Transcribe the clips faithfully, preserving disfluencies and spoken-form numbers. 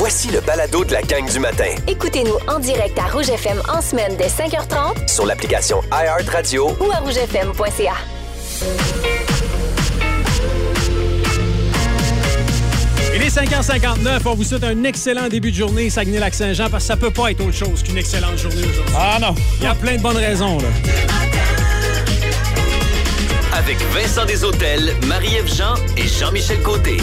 Voici le balado de la gang du matin. Écoutez-nous en direct à Rouge F M en semaine dès cinq heures trente Sur l'application iHeartRadio ou à rouge f m point c a. Il est cinq heures cinquante-neuf. On vous souhaite un excellent début de journée, Saguenay-Lac-Saint-Jean, parce que ça peut pas être autre chose qu'une excellente journée aujourd'hui. Ah non! Il y a plein de bonnes raisons, là. Avec Vincent Desautels, Marie-Ève Jean et Jean-Michel Côté.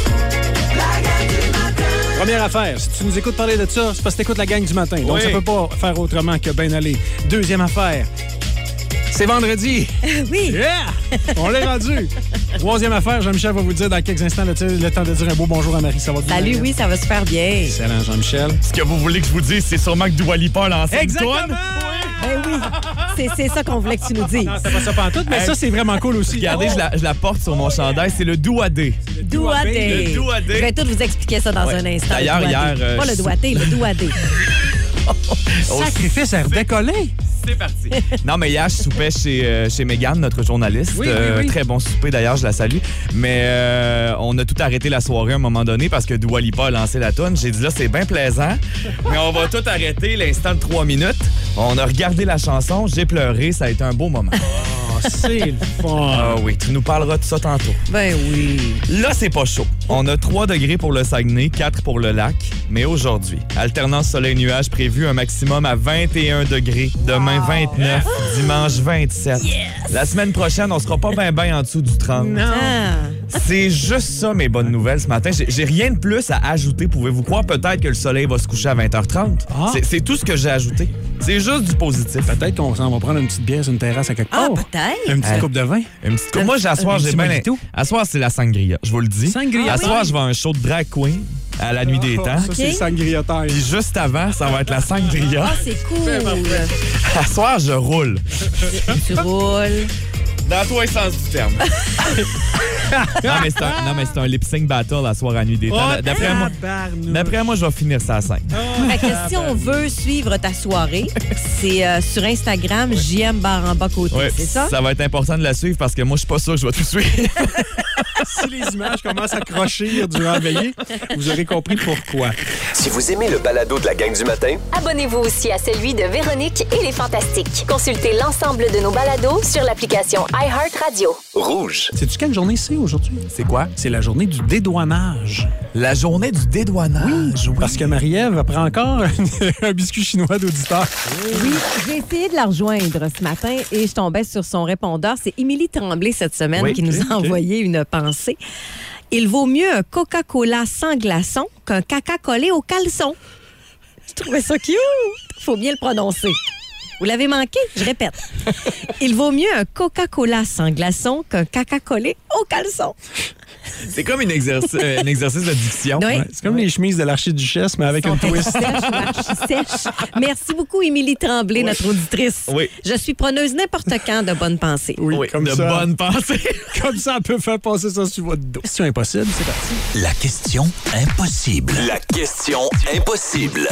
Première affaire, si tu nous écoutes parler de ça, c'est parce que t'écoutes la gang du matin. Donc, Oui. ça peut pas faire autrement que bien aller. Deuxième affaire, c'est vendredi. Oui. Yeah! On l'est rendu. Troisième affaire, Jean-Michel va vous dire dans quelques instants le, le temps de dire un beau bonjour à Marie. Ça va bien? Salut, Marie? oui, ça va super bien. Excellent, Jean-Michel. Ce que vous voulez que je vous dise, c'est sûrement que Dua Lipa a lancé une Exactement! toune. Ben oui, c'est, c'est ça qu'on voulait que tu nous dises. Non, c'est pas ça pantoute, mais Hey. ça, c'est vraiment cool aussi. Regardez, Oh! je, la, je la porte sur mon chandail. C'est le Douadé. Douadé. Le Douadé. Je vais tout vous expliquer ça dans Ouais. un instant. D'ailleurs, le douadé. hier, euh, Pas le je- douadé, le douadé. Sacrifice à redécoller. C'est parti. Non, mais hier, je soupais chez, euh, chez Mégane, notre journaliste. Oui, oui, Euh, oui. Très bon souper, d'ailleurs, je la salue. Mais euh, on a tout arrêté la soirée à un moment donné parce que Dua Lipa a lancé la toune. J'ai dit là, c'est bien plaisant, mais on va tout arrêter l'instant de trois minutes. On a regardé la chanson, j'ai pleuré, ça a été un beau moment. Oh, c'est le fun. Ah oui, tu nous parleras de ça tantôt. Ben oui. Là, c'est pas chaud. On a trois degrés pour le Saguenay, quatre pour le lac. Mais aujourd'hui, alternance soleil-nuage prévue, un maximum à vingt et un degrés. Demain, vingt-neuf. Dimanche, vingt-sept. La semaine prochaine, on sera pas bien ben en dessous du trente. Non. Ah. C'est juste ça, mes bonnes nouvelles ce matin. J'ai, j'ai rien de plus à ajouter. Pouvez-vous croire peut-être que le soleil va se coucher à vingt heures trente? Ah. C'est, c'est tout ce que j'ai ajouté. C'est juste du positif. Peut-être qu'on s'en va prendre une petite bière sur une terrasse à quelque Ah, part. peut-être. Une petite Hey. coupe de vin. Une petite coupe. Moi, j'ai à soir, un j'ai petit bien. mojito. À soir, c'est la sangria. Je vous le dis. Sangria. À Ah, soir, oui. je vais à un show de drag queen à la nuit des Oh, temps. Ça, c'est le sangria time. Puis juste avant, ça va être la sangria. Ah, c'est cool. À soir, je roule. Tu roules. Dans tous les sens du terme. non, mais c'est un, non, mais c'est un lip-sync battle à soir à nuit des temps. Oh, D'après moi, tabarnouche. d'après moi, je vais finir ça à cinq. Fait que si on veut suivre ta soirée, c'est euh, sur Instagram, J M barre en bas côté, Ouais, c'est ça? Ça va être important de la suivre parce que moi, je suis pas sûr que je vais tout suivre. Si les images commencent à crocher durant la veillée, vous aurez compris pourquoi. Si vous aimez le balado de la gang du matin, Abonnez-vous aussi à celui de Véronique et les Fantastiques. Consultez l'ensemble de nos balados sur l'application iHeartRadio. rouge. Sais-tu quelle journée c'est aujourd'hui? C'est quoi? C'est la journée du dédouanage. La journée du dédouanage. Oui. Parce que Marie-Ève prend encore un biscuit chinois d'auditeur. Oui, j'ai essayé de la rejoindre ce matin et je tombais sur son répondeur. C'est Émilie Tremblay cette semaine Oui, qui nous ok, a ok. envoyé une pensée. Il vaut mieux un Coca-Cola sans glaçon qu'un caca collé au caleçon. Je trouvais ça cute. Faut bien le prononcer. Vous l'avez manqué? Je répète. Il vaut mieux un Coca-Cola sans glaçon qu'un caca collé au caleçon. C'est comme un exercice, un exercice de diction. Oui. Ouais, c'est comme les chemises de l'archiduchesse, mais avec Sont une twist. sèches, archi-sèches. Merci beaucoup, Émilie Tremblay, notre auditrice. Oui. Je suis preneuse n'importe quand de bonnes pensées. Oui, Oui, comme de ça. bonnes pensées. Comme ça, on peut faire passer ça sur votre dos. C'est impossible, c'est parti. La question impossible. La question impossible.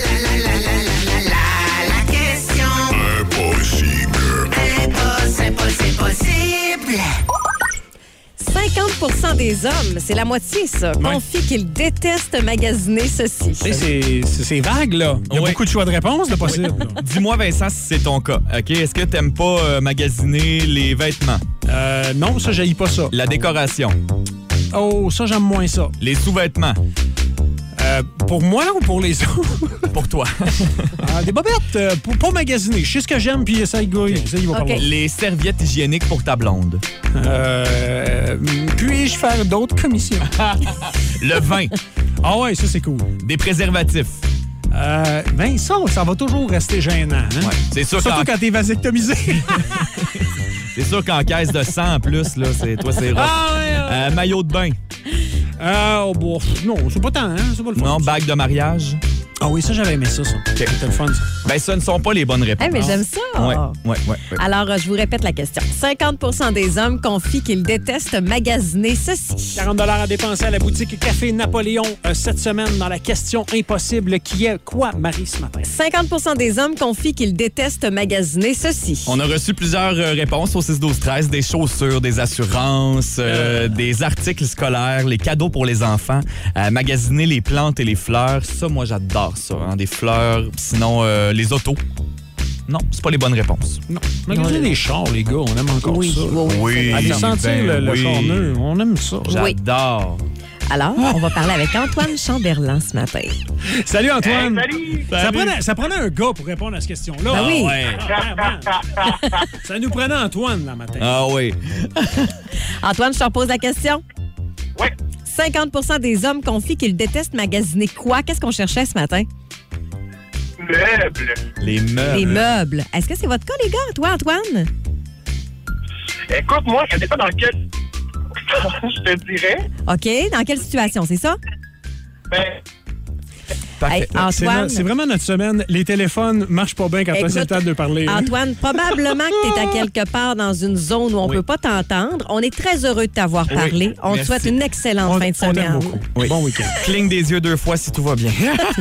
cinquante pour cent des hommes, c'est la moitié, ça, confient qu'ils détestent magasiner ceci. Tu sais, c'est- c'est c'est vague, là. Il y a Oui. beaucoup de choix de réponses de possible. là. Dis-moi, Vincent, si c'est ton cas. OK? Est-ce que t'aimes pas euh, magasiner les vêtements, Euh, non, ça, j'haïs pas ça. la décoration, Oh, ça, j'aime moins ça. les sous-vêtements? Euh, pour moi ou pour les autres? Pour toi. Ah, des bobettes, euh, pour, pour magasiner. Je sais ce que j'aime, puis ça y va. Ça y va par OK. là. Les serviettes hygiéniques pour ta blonde. Euh, puis-je faire d'autres commissions? Le vin. Ah ouais, ça, c'est cool. Des préservatifs. Euh, ben ça, ça va toujours rester gênant. Hein? Ouais. C'est sûr Surtout qu'en, quand t'es vasectomisé. c'est sûr qu'en caisse de sang, en plus, là, c'est, toi, c'est rough. Ah ouais, ouais. Euh, maillot de bain. Euh, oh, bon, non, c'est pas tant, hein? C'est pas le fun. Non, bague de mariage. Ah oui, ça, j'avais aimé ça, ça. Okay. C'était le fun, ça. Ben, ce ne sont pas les bonnes réponses. Hey, mais j'aime ça. Ouais, ouais, ouais, ouais. Alors, euh, je vous répète la question. cinquante pour cent des hommes confient qu'ils détestent magasiner ceci. quarante à dépenser à la boutique Café Napoléon euh, cette semaine dans la question impossible qui est quoi, Marie, ce matin? cinquante pour cent des hommes confient qu'ils détestent magasiner ceci. On a reçu plusieurs euh, réponses au six douze treize, des chaussures, des assurances, euh, des articles scolaires, les cadeaux pour les enfants, euh, magasiner les plantes et les fleurs. Ça, moi, j'adore ça. Hein, des fleurs, sinon euh, les autos. Non, c'est pas les bonnes réponses. Non. Magasiner des chars, les gars, on aime encore Oui, ça. oui, oui. Aller sentir ben le, le oui. char neuf, on aime ça. J'adore. Alors, on va parler avec Antoine Chamberlain ce matin. Salut, Antoine. Hey, salut! Ça prenait, ça prenait un gars pour répondre à cette question-là. Ben oui. Ah ouais. Ah, vraiment. Ça nous prenait Antoine, là, matin. Ah oui. Antoine, je te repose la question. Oui. cinquante pour cent des hommes confient qu'ils détestent magasiner quoi? Qu'est-ce qu'on cherchait ce matin? Meubles. Les meubles. Les meubles. Est-ce que c'est votre cas, les gars? Toi, Antoine? Écoute, moi, ça dépend dans quel... je te dirais. OK. Dans quelle situation, c'est ça? Ben, Parfait. Hey, C'est Antoine, no- C'est vraiment notre semaine. Les téléphones marchent pas bien quand Écoute, c'est le temps de parler. là. Antoine, probablement que tu es à quelque part dans une zone où on ne Oui. peut pas t'entendre. On est très heureux de t'avoir parlé. On te merci. souhaite une excellente On, fin de on aime semaine. beaucoup. Oui. Bon week-end. Cligne des yeux deux fois si tout va bien.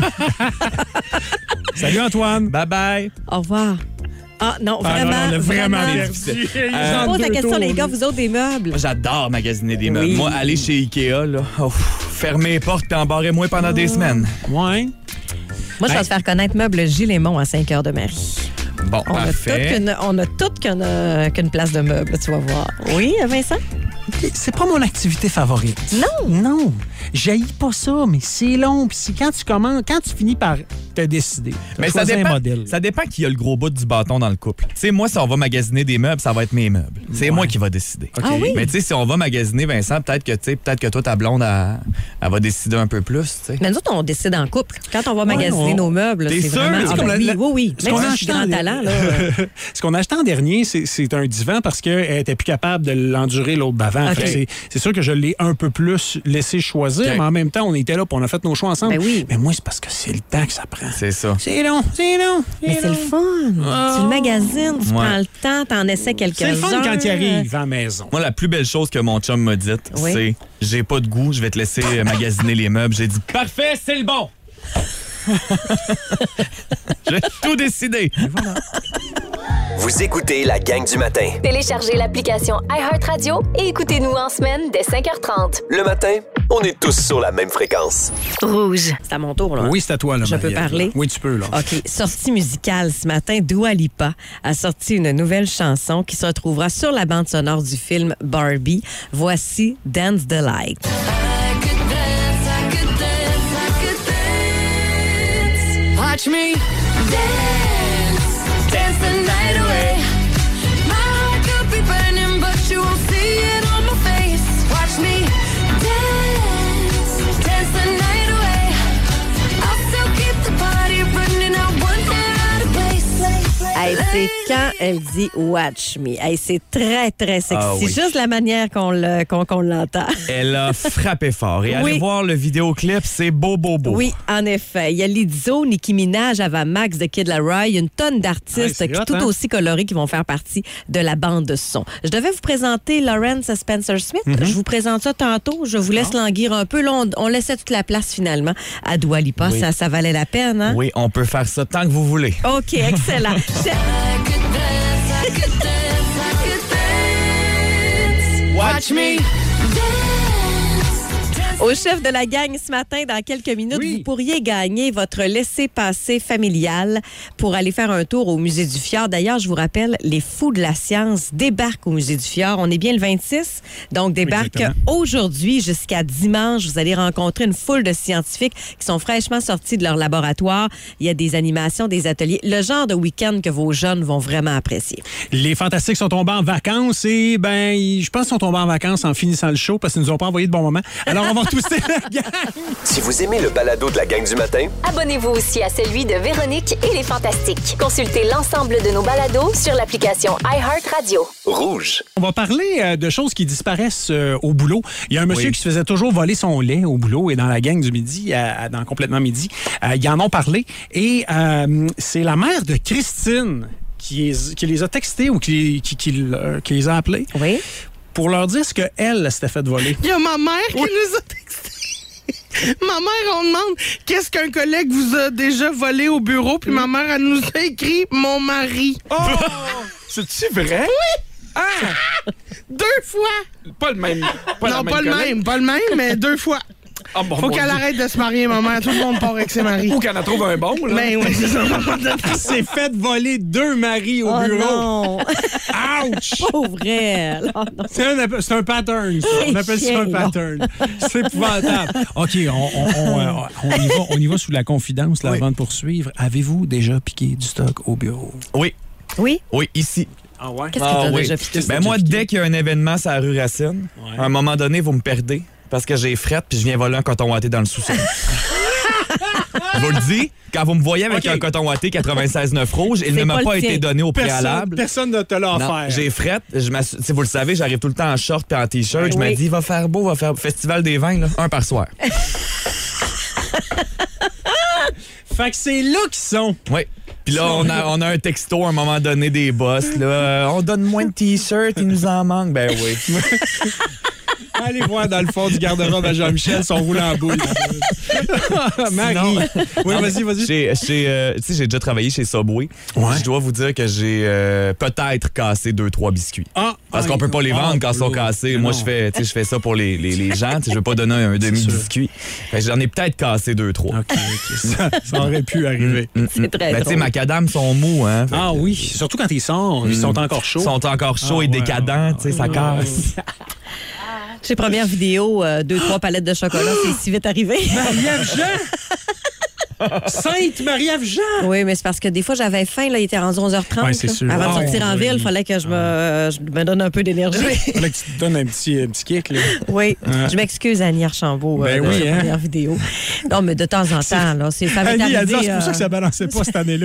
Salut, Antoine. Bye bye. Au revoir. Ah non, Ah, vraiment, non, on a vraiment vraiment. perdu. Je pose la question, les gars, vous autres, des meubles. Moi, j'adore magasiner des meubles. Oui. Moi, aller chez Ikea, là, oh, fermer les portes et embarrer-moi pendant des semaines. Ouais. Moi, je vais te faire connaître Meubles Gilles-Aimont à Saint-Cœur-de-Marie. Bon, On a toutes parfait. qu'une, on a toutes qu'une, euh, qu'une place de meubles, tu vas voir. Oui, Vincent? C'est pas mon activité favorite. Non. Non. J'haïs pas ça, mais c'est long. Puis c'est quand tu commences, quand tu finis par te décider. t'as Mais ça choisi un dépend, modèle. ça dépend qui a le gros bout du bâton dans le couple. Tu sais, moi, si on va magasiner des meubles, ça va être mes meubles. C'est Ouais. moi qui va décider. OK. Ah oui? Mais tu sais, si on va magasiner, Vincent, peut-être que, tu sais, peut-être que toi, ta blonde, elle, elle va décider un peu plus, tu sais. Mais nous autres, on décide en couple. Quand on va magasiner on- nos meubles, T'es c'est sûr? vraiment... C'est Ah, comme ben la- oui, la- oui, oui. Ce Même qu'on si a je suis acheté grand en- talent, là. Ce qu'on a acheté en dernier, c'est, c'est un divan parce qu'elle était plus capable de l'endurer l'autre d'avant. OK. Fait que C'est, c'est sûr que je l'ai un peu plus laissé choisir, OK. mais en même temps, on était là et on a fait nos choix ensemble. Ben oui. Mais moi, c'est parce que c'est le temps que ça prend. C'est ça. C'est long, c'est long. Mais c'est le fun. Tu le magasines, tu Ouais. prends le temps, t'en essaies quelques-uns. C'est le fun quand il arrive à la maison. Moi, la plus belle chose que mon chum m'a dite, Oui. c'est « J'ai pas de goût, je vais te laisser euh, magasiner les meubles. » J'ai dit « Parfait, c'est le bon! » J'ai tout décidé. Vous écoutez la gang du matin. Téléchargez l'application iHeartRadio et écoutez-nous en semaine dès cinq heures trente. Le matin, on est tous sur la même fréquence. Rouge. C'est à mon tour, là. Oui, c'est à toi, là. Je peux Marie-Ève, parler? là. Oui, tu peux, là. OK. Sortie musicale ce matin, Dua Lipa a sorti une nouvelle chanson qui se retrouvera sur la bande sonore du film Barbie. Voici Dance the Light. Watch me dance, dance the night away. My heart could be burning, but you won't see it on my face. Watch me dance, dance the night away. I'll still keep the party running. I want that out of place. Hey, c'est quand elle dit Watch me. Hey, c'est très, très sexy. Ah oui. Juste la manière qu'on, le, qu'on, qu'on l'entend. Elle a frappé fort. Et Oui. allez voir le vidéoclip, c'est beau, beau, beau. Oui, en effet. Il y a Lizzo, Nicki Minaj, Ava Max de Kid Laroi. Il y a une tonne Ouais, d'artistes c'est qui hot, tout hein? aussi colorés qui vont faire partie de la bande de son. Je devais vous présenter Lawrence Spencer-Smith. Mm-hmm. Je vous présente ça tantôt. Je vous laisse languir un peu. Là, on, on laissait toute la place finalement à Dua Lipa. Oui. Ça, ça valait la peine, hein? Oui, on peut faire ça tant que vous voulez. OK, excellent. Je- I could dance, I could dance, I could dance. Watch me dance. Au chef de la gang ce matin, dans quelques minutes, Oui. vous pourriez gagner votre laissez-passer familial pour aller faire un tour au Musée du Fjord. D'ailleurs, je vous rappelle, les fous de la science débarquent au Musée du Fjord. On est bien le vingt-six, donc débarquent Exactement. aujourd'hui jusqu'à dimanche. Vous allez rencontrer une foule de scientifiques qui sont fraîchement sortis de leur laboratoire. Il y a des animations, des ateliers, le genre de week-end que vos jeunes vont vraiment apprécier. Les Fantastiques sont tombés en vacances et, ben, je pense qu'ils sont tombés en vacances en finissant le show parce qu'ils nous ont pas envoyé de bon moment. Alors, on va twister la gang. Si vous aimez le balado de la gang du matin, Abonnez-vous aussi à celui de Véronique et les Fantastiques. Consultez l'ensemble de nos balados sur l'application iHeartRadio. rouge. On va parler euh, de choses qui disparaissent euh, au boulot. Il y a un monsieur Oui. qui se faisait toujours voler son lait au boulot et dans la gang du midi, euh, dans Complètement Midi, euh, ils en ont parlé. Et euh, c'est la mère de Christine qui, est, qui les a textés ou qui, qui, qui, euh, qui les a appelés Oui. pour leur dire ce qu'elle s'était fait voler. Il y a ma mère qui nous a texté. Ma mère, on demande qu'est-ce qu'un collègue vous a déjà volé au bureau, puis ma mère, elle nous a écrit « Mon mari Oh! » C'est-tu vrai? Oui! Ah! Deux fois! Pas le même. Pas non, pas le même, pas le même, mais deux fois. Oh, bon, Faut mon qu'elle Dieu. arrête de se marier, ma mère. Tout le monde part avec ses maris. Ou qu'elle en trouve un bon, là. Ben oui, c'est ça. Elle s'est fait voler deux maris au Oh bureau. non! Ouch! Pauvre elle! Oh, non. C'est un, c'est un pattern, ça. On appelle ça un chiant. pattern. C'est épouvantable. OK, on, on, on, euh, on, y va, on y va sous la confidence là, Oui. avant de poursuivre. Avez-vous déjà piqué du stock au bureau? Oui, Oui? oui, ici. Ah ouais? Qu'est-ce que Ah t'as oui. déjà piqué? Ben moi, dès qu'il y a un événement sur la rue Racine, Ouais. à un moment donné, vous me perdez parce que j'ai frette puis je viens voler un coton watté dans le sous-sol. Je vous le dis, quand vous me voyez avec OK. un coton watté quatre-vingt-seize neuf rouge, il C'est ne m'a pas pas le été tien. donné au Personne, préalable. personne ne te l'a Non, offert. j'ai frette. Je m'assu- tu sais, vous le savez, j'arrive tout le temps en short puis en t-shirt. Je me Oui. dis, va faire beau, va faire Festival des vins, là, un par soir. Fait que c'est là qu'ils sont. Oui. Puis là, on a, on a un texto à un moment donné des boss. Là, Euh, on donne moins de t-shirts, il nous en manque. Ben oui. Allez voir dans le fond du garde-robe à Jean-Michel, son roulant en boule. Marie. Sinon- Oui, Non, vas-y, mais vas-y. Chez, chez, euh, tu sais, j'ai déjà travaillé chez Subway. Ouais. Je dois vous dire que j'ai euh, peut-être cassé deux, trois biscuits. Ah, Parce ah, qu'on peut pas les ah, vendre quand ils sont l'eau. cassés. Mais Moi, non. je fais, tu sais, je fais ça pour les, les, les gens. Tu sais, je veux pas donner un demi-biscuit. Fait que J'en ai peut-être cassé deux, trois. OK, OK. Ça, ça aurait pu arriver. Mm, C'est mm. très Ben, tu sais, drôle. macadam sont mous, hein. Fait Ah que, oui, surtout quand ils sortent, ils sont encore chauds. Ils sont encore chauds Ah, et ouais, décadents, ouais, tu sais, ça ouais. casse. Chez Première Vidéo, euh, deux, trois palettes de chocolat, c'est si vite arrivé. Marie-Ève Jean! Sainte Marie-Ève Jean! Oui, mais c'est parce que des fois, j'avais faim. Là, il était rendu onze heures trente. Ouais, c'est là. sûr. Avant de Ah, sortir en oui. ville, il fallait que je me, je me donne un peu d'énergie. Fallait que tu te donnes un petit, un petit kick, là. Oui, Ouais. je m'excuse, Annie Archambault, Ben euh, de oui, chez hein. Première Vidéo. Non, mais de temps en temps, là, c'est, ça m'est Annie, arrivé. elle dit, ah, c'est pour ça euh, que ça balançait pas cette année-là.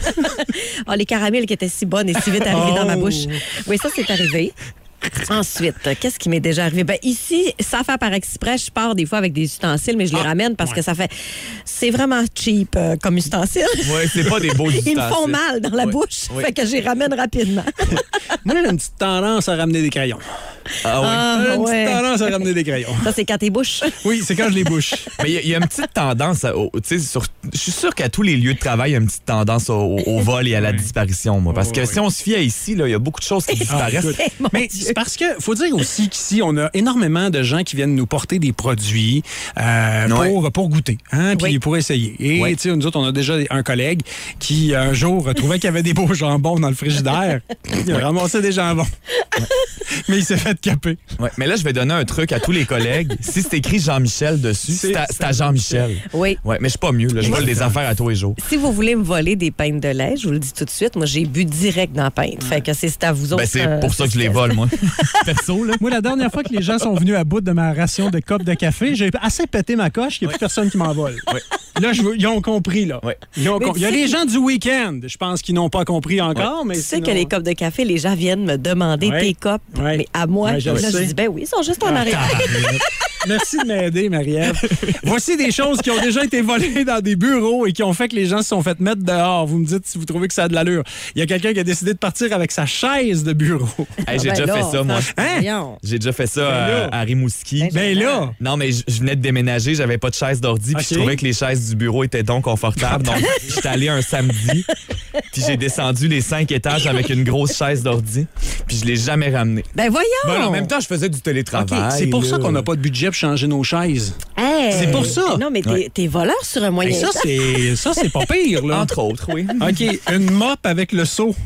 Ah, les caramels qui étaient si bonnes et si vite arrivés Oh. dans ma bouche. Oui, ça, c'est arrivé. Ensuite, qu'est-ce qui m'est déjà arrivé? Ben, ici, ça fait par exprès, je pars des fois avec des ustensiles, mais je les Ah, ramène parce ouais. que ça fait. C'est vraiment cheap euh, comme ustensile. Ouais, c'est pas des beaux Ils me ustensiles. font mal dans la Ouais, bouche. ouais. Fait que je les ramène rapidement. Moi, j'ai une petite tendance à ramener des crayons. Ah oui. Ah, J'ai une ouais. petite tendance à ramener des crayons. Ça, c'est quand t'es bouches. Oui, c'est quand je les bouche. Mais il y a- il y, a une petite tendance, à- au- tu sais, sur- je suis sûr qu'à tous les lieux de travail, il y a une petite tendance au, au- au vol et à la Ouais. disparition, moi. Parce Ouais, que ouais. si on se fie à ici, là, il y a beaucoup de choses qui disparaissent. écoute, Mon Mais Dieu. c'est parce que faut dire aussi qu'ici, on a énormément de gens qui viennent nous porter des produits euh, Ouais. pour, pour goûter, hein, puis Oui. pour essayer. Et Ouais. tu sais, nous autres, on a déjà un collègue qui, un jour, trouvait qu'il y avait des beaux jambons dans le frigidaire. Il a ramassé des jambons. Mais il s'est fait caper. Ouais, mais là, je vais donner un truc à tous les collègues. Si c'est écrit Jean-Michel dessus, C'est- c'est à, c'est à Jean-Michel. Oui. Ouais, mais je suis pas mieux. Là. Je vole des affaires à tous les jours. Si vous voulez me voler des pintes de lait, je vous le dis tout de suite, moi, j'ai bu direct dans la pinte. Fait que c'est c'est à vous autres. Ben, c'est euh, pour ça que je les vole, moi. Perso, là. Moi, la dernière fois que les gens sont venus à bout de ma ration de copes de café, j'ai assez pété ma coche qu'il n'y a plus personne qui m'en vole. Ouais. Là, je veux- ils ont compris, là. Ouais. Ils ont Mais com- tu Il y a sais les que- gens du week-end, je pense, qui n'ont pas compris encore, mais Tu sais sinon- que les copes de café, les gens viennent me demander Ouais. tes copes, Ouais. mais à moi, Ouais, je là, le je sais. dis, ben oui, ils sont juste en Ah, arrière. tabarouette. Merci de m'aider, Marie-Ève. Voici des choses qui ont déjà été volées dans des bureaux et qui ont fait que les gens se sont fait mettre dehors. Vous me dites si vous trouvez que ça a de l'allure. Il y a quelqu'un qui a décidé de partir avec sa chaise de bureau. Hey, j'ai Ben déjà là, fait ça, moi. Hein? voyons. J'ai déjà fait ça Ben à, là. à Rimouski. Ben, Ben là, Non, mais je je venais de déménager, j'avais pas de chaise d'ordi, puis Ok. je trouvais que les chaises du bureau étaient donc confortables. Donc, j'étais allé un samedi, puis j'ai descendu les cinq étages avec une grosse chaise d'ordi, puis je l'ai jamais ramenée. Ben voyons! Ben, en même temps, je faisais du télétravail. OK, c'est pour là. ça qu'on n'a pas de budget pour changer nos chaises. Hey! C'est pour ça. Non, mais t'es, Ouais. t'es voleur sur un moyen Et ça, temps. c'est ça, c'est pas pire, là. Entre autres, oui. OK, une mop avec le seau.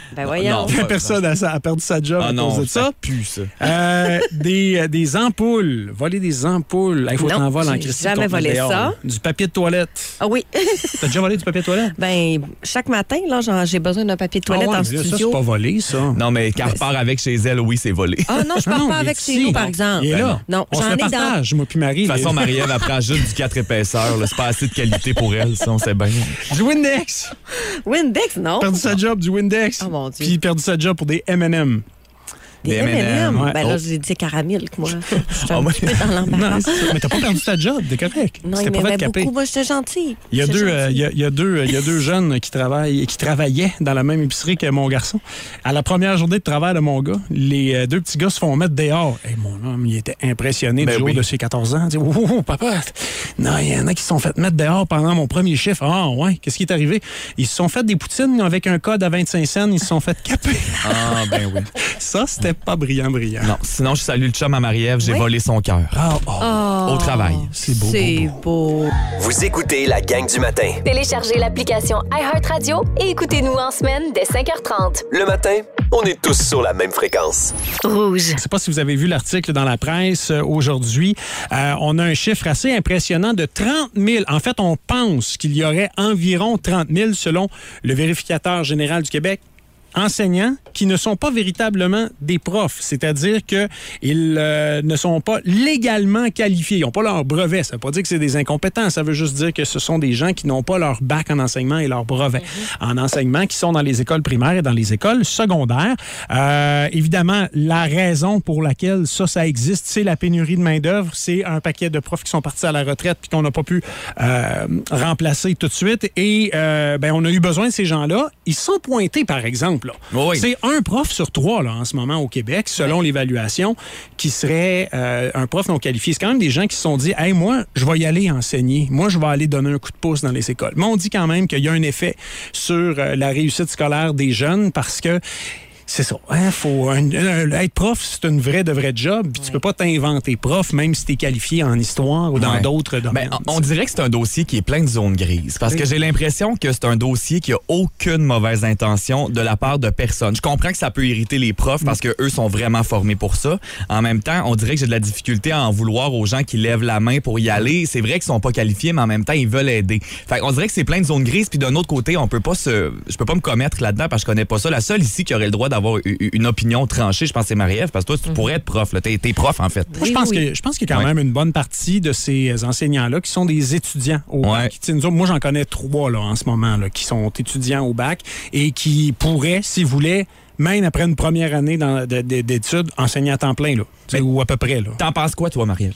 Ben voyons. Non. Personne a, a perdu sa job Ah à non, cause de ça. ça pue, ça. Euh, des, des ampoules. Voler des ampoules. Il faut Non, t'en voler en j'ai Christie. jamais contre le volé dehors. ça. Du papier de toilette. Ah oui. T'as déjà volé du papier de toilette? Ben, chaque matin, là, genre, j'ai besoin d'un papier de toilette Ah ouais, en mais là, ça, studio. c'est pas volé, ça. Non, mais quand elle repart avec chez elle, oui, c'est volé. Ah non, je pars Non, pas il avec est chez ici. nous, par exemple. Il est là. Non, On se j'en le ai dans... partage, moi puis Marie. De toute façon, Marie-Ève, elle prend juste du quatre épaisseurs. là. C'est pas assez de qualité pour elle, ça, on sait bien. Du Windex. Windex, non? Perdu sa job, du Windex. Oh, mon Dieu. Puis perdu sa job pour des M and M. Des Des M and M. M and M, ouais. Ben là, Oh. j'ai dit caramel, moi. Je suis un Ah, ouais. petit peu dans l'embarras. Non, mais t'as pas perdu ta job, t'es correct. Non, C'était il pas fait m'aimait caper. beaucoup. Moi, j'étais gentille. Il y a J'étais deux, euh, gentille. il y a, il y a deux, il y a deux jeunes qui travaillent, qui travaillaient dans la même épicerie que mon garçon. À la première journée de travail de mon gars, les euh, deux petits gars se font mettre dehors. Et mon homme, il était impressionné Ben du jour oui. de ses quatorze ans. Il dit, oh, oh, oh, papa, non, il y en a qui se sont fait mettre dehors pendant mon premier chiffre. Ah, ouais, qu'est-ce qui est arrivé? Ils se sont fait des poutines avec un code à vingt-cinq cents, ils se sont fait caper. Ah, ben oui. Ça, c'était pas brillant, brillant. Non, sinon, je salue le chum à Marie-Ève, j'ai Oui. volé son cœur. Ah, oh. Oh, Au travail. C'est beau, C'est beau. Vous écoutez la gang du matin. Téléchargez l'application iHeartRadio et écoutez-nous en semaine dès cinq heures trente. Le matin, on est tous sur la même fréquence. Rouge. Je ne sais pas si vous avez vu l'article dans la presse euh, aujourd'hui. Euh, on a un chiffre assez impressionnant de trente mille. En fait, on pense qu'il y aurait environ trente mille, selon le vérificateur général du Québec, enseignants qui ne sont pas véritablement des profs, c'est-à-dire qu'ils euh, ne sont pas légalement qualifiés, ils n'ont pas leur brevet. Ça ne veut pas dire que c'est des incompétents, ça veut juste dire que ce sont des gens qui n'ont pas leur bac en enseignement et leur brevet mm-hmm. en enseignement, qui sont dans les écoles primaires et dans les écoles secondaires. Euh, évidemment, la raison pour laquelle ça, ça existe, c'est la pénurie de main-d'œuvre, c'est un paquet de profs qui sont partis à la retraite puis qu'on n'a pas pu euh, remplacer tout de suite. Et euh, ben, on a eu besoin de ces gens-là. Ils sont pointés, par exemple. Là. Oui. C'est un prof sur trois là, en ce moment au Québec, selon oui. l'évaluation, qui serait euh, un prof non qualifié. C'est quand même des gens qui se sont dit « Hey, moi, je vais y aller enseigner. Moi, je vais aller donner un coup de pouce dans les écoles. » Mais on dit quand même qu'il y a un effet sur euh, la réussite scolaire des jeunes parce que c'est ça. Hein? Faut un, un, être prof, c'est une vraie de vraie job. Puis oui. tu peux pas t'inventer prof, même si tu es qualifié en histoire ou dans ouais. d'autres domaines. Ben, on, on dirait que c'est un dossier qui est plein de zones grises. Parce oui. que j'ai l'impression que c'est un dossier qui a aucune mauvaise intention de la part de personne. Je comprends que ça peut irriter les profs parce que eux sont vraiment formés pour ça. En même temps, on dirait que j'ai de la difficulté à en vouloir aux gens qui lèvent la main pour y aller. C'est vrai qu'ils sont pas qualifiés, mais en même temps, ils veulent aider. Fait on dirait que c'est plein de zones grises. Puis d'un autre côté, on peut pas se, je peux pas me commettre là-dedans parce que je connais pas ça. La seule ici qui aurait le droit d'avoir une opinion tranchée, je pense que c'est Marie-Ève, parce que toi, tu mm-hmm. pourrais être prof. T'es, t'es prof, en fait. Moi, je pense, oui. que, je pense qu'il y a quand ouais. même une bonne partie de ces enseignants-là qui sont des étudiants au ouais. bac. Nous autres, moi, j'en connais trois là, en ce moment là, qui sont étudiants au bac et qui pourraient, s'ils voulaient, même après une première année dans, de, de, d'études, enseigner à temps plein, là, ou à peu près. Là. T'en penses quoi, toi, Marie-Ève,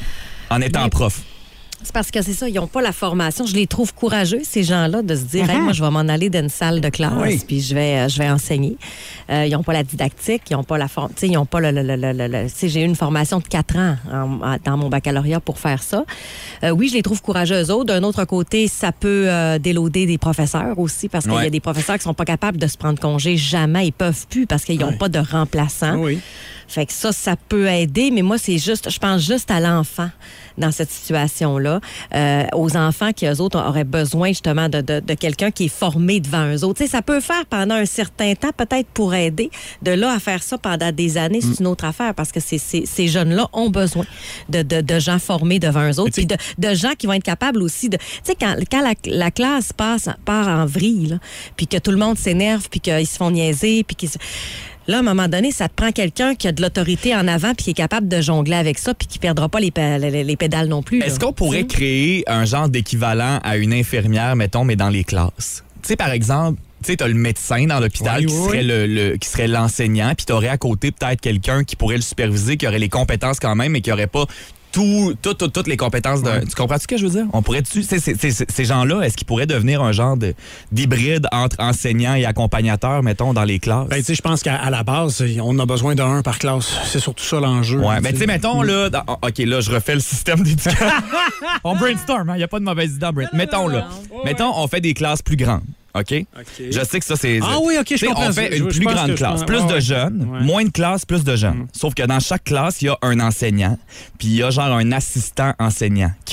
en étant Mais... prof? C'est parce que c'est ça, ils n'ont pas la formation. Je les trouve courageux, ces gens-là, de se dire, mm-hmm. hey, moi, je vais m'en aller dans une salle de classe, oui. puis je vais, je vais enseigner. Euh, ils n'ont pas la didactique, ils n'ont pas la forme. Tu sais, ils n'ont pas le. le, le, le, le j'ai eu une formation de quatre ans en, dans mon baccalauréat pour faire ça. Euh, oui, je les trouve courageux, eux autres. D'un autre côté, ça peut euh, déloader des professeurs aussi, parce qu'il ouais. y a des professeurs qui ne sont pas capables de se prendre congé. Jamais, ils ne peuvent plus parce qu'ils n'ont ouais. pas de remplaçant. Oui. Fait que ça, ça peut aider, mais moi, c'est juste, je pense juste à l'enfant dans cette situation-là, euh, aux enfants qui, eux autres, auraient besoin justement de, de, de quelqu'un qui est formé devant eux autres. Tu sais, ça peut faire pendant un certain temps, peut-être pour aider. De là à faire ça pendant des années, c'est une autre affaire, parce que c'est, c'est, ces jeunes-là ont besoin de, de, de gens formés devant eux autres, puis de, de gens qui vont être capables aussi de... Tu sais, quand, quand la, la classe passe, part en vrille, là, puis que tout le monde s'énerve, puis qu'ils se font niaiser, puis qu'ils... Là, à un moment donné, ça te prend quelqu'un qui a de l'autorité en avant puis qui est capable de jongler avec ça puis qui ne perdra pas les, les, les pédales non plus. Est-ce là. qu'on pourrait créer un genre d'équivalent à une infirmière, mettons, mais dans les classes? Tu sais, par exemple, tu sais, t'as le médecin dans l'hôpital oui, qui, oui. serait le, le, qui serait l'enseignant, puis t'aurais à côté peut-être quelqu'un qui pourrait le superviser, qui aurait les compétences quand même, mais qui aurait pas... Tout, tout, tout, toutes les compétences de... Ouais. Tu comprends-tu ce que je veux dire? On pourrait-tu... C'est, c'est, c'est, ces gens-là, est-ce qu'ils pourraient devenir un genre de, d'hybride entre enseignants et accompagnateurs, mettons, dans les classes? Ben, tu sais, je pense qu'à la base, on a besoin d'un par classe. C'est surtout ça l'enjeu. Ouais, mais ben, tu sais, mettons, là... Dans, OK, là, je refais le système d'éducation. On brainstorm, il hein, n'y a pas de mauvaise idée. Brainstorm. Mettons, là. Ouais. Mettons, on fait des classes plus grandes. OK? Okay. Je sais que ça, c'est... Ah oui, OK, je comprends. On fait je, une je plus grande classe. Je... Plus ah, de jeunes, ouais. moins de classes, plus de jeunes. Mm. Sauf que dans chaque classe, il y a un enseignant, puis il y a genre un assistant enseignant qui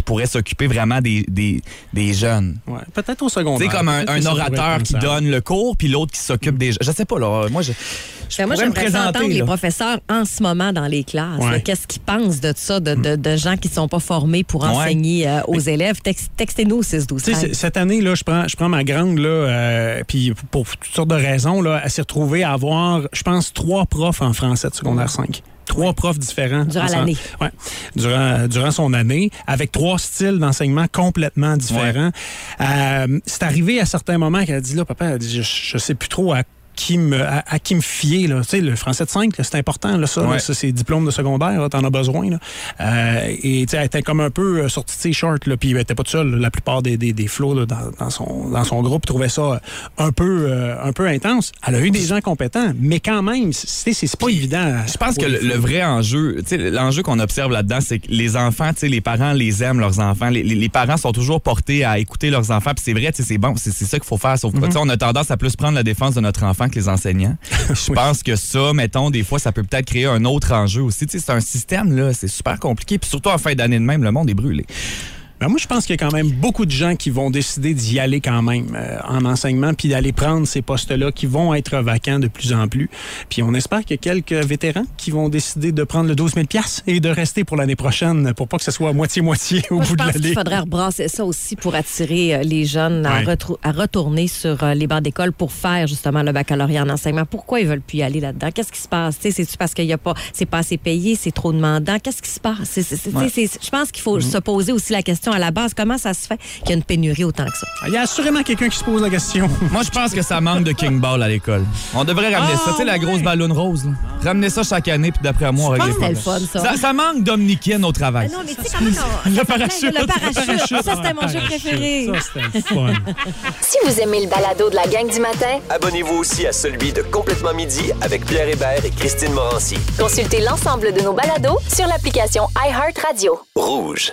pourrait s'occuper vraiment des, des, des jeunes. Ouais, peut-être au secondaire. Tu sais, comme un, un orateur qui donne le cours, puis l'autre qui s'occupe des jeunes. Je sais pas, là. Moi, je. Je moi, pourrais me j'aimerais ça présenter, entendre là. les professeurs en ce moment dans les classes. Ouais. là. Qu'est-ce qu'ils pensent de ça, de, de, de gens qui ne sont pas formés pour Ouais. enseigner euh, aux élèves? Tex- Textez-nous au six douze Tu sais, treize. c- cette année, là, je prends, je prends ma grande, là, euh, puis pour toutes sortes de raisons, là, elle s'est retrouvée à avoir, je pense, trois profs en français de secondaire cinq. Trois profs différents. Durant En- l'année. Ouais, durant, durant son année, avec trois styles d'enseignement complètement différents. Euh, c'est arrivé à certains moments qu'elle a dit, là, papa, elle dit, je, je sais plus trop à qui me, à, à qui me fier. Là. Tu sais, le français de cinq, là, c'est important, là, ça. Ouais. Là, ça, c'est diplôme de secondaire, tu en as besoin. Là. Euh, et tu sais, elle était comme un peu euh, sortie de ses shorts, là, puis elle était pas toute seule. La plupart des, des, des flots là, dans, dans, son, dans son groupe trouvaient ça un peu, euh, un peu intense. Elle a eu des gens compétents, mais quand même, c'est, c'est, c'est pas évident. Je pense que le, le vrai enjeu, tu sais, l'enjeu qu'on observe là-dedans, c'est que les enfants, tu sais, les parents les aiment, leurs enfants. Les, les, les parents sont toujours portés à écouter leurs enfants. Puis c'est vrai, tu sais, c'est bon, c'est, c'est ça qu'il faut faire. Sauf que, tu sais, on a tendance à plus prendre la défense de notre enfant que les enseignants. Je pense que ça, mettons, des fois, ça peut peut-être créer un autre enjeu aussi. Tu sais, c'est un système, là, c'est super compliqué. Puis surtout en fin d'année de même, le monde est brûlé. Ben moi, je pense qu'il y a quand même beaucoup de gens qui vont décider d'y aller quand même euh, en enseignement, puis d'aller prendre ces postes-là qui vont être vacants de plus en plus. Puis on espère qu'il y a quelques vétérans qui vont décider de prendre le douze mille dollars et de rester pour l'année prochaine pour pas que ce soit moitié-moitié au Moi, bout je de pense l'année. qu'il faudrait rebrasser ça aussi pour attirer euh, les jeunes à, Ouais. retrou- à retourner sur euh, les bancs d'école pour faire justement le baccalauréat en enseignement. Pourquoi ils veulent plus y aller là-dedans? Qu'est-ce qui se passe? Tu sais, c'est-tu parce qu'il y a pas, c'est pas assez payé, c'est trop demandant? Qu'est-ce qui se passe? C'est, c'est, c'est, Ouais. c'est- c'est- je pense qu'il faut se poser aussi la question à la base. Comment ça se fait qu'il y a une pénurie autant que ça? Il y a assurément quelqu'un qui se pose la question. Moi, je pense que ça manque de King Ball à l'école. On devrait ramener Ah, ça. Tu sais, la ouais. grosse ballonne rose, là. Ramener ça chaque année, puis d'après moi, on règle les C'était le problèmes. fun, ça. Ça, ça manque d'Omnikin au travail. non, mais tu sais, comment on... Le parachute. Le parachute, ça, c'était mon jeu préféré. Ça, c'était le fun. Si vous aimez le balado de la gang du matin, Abonnez-vous aussi à celui de Complètement Midi avec Pierre Hébert et Christine Morancy. consultez l'ensemble de nos balados sur l'application iHeartRadio. Rouge.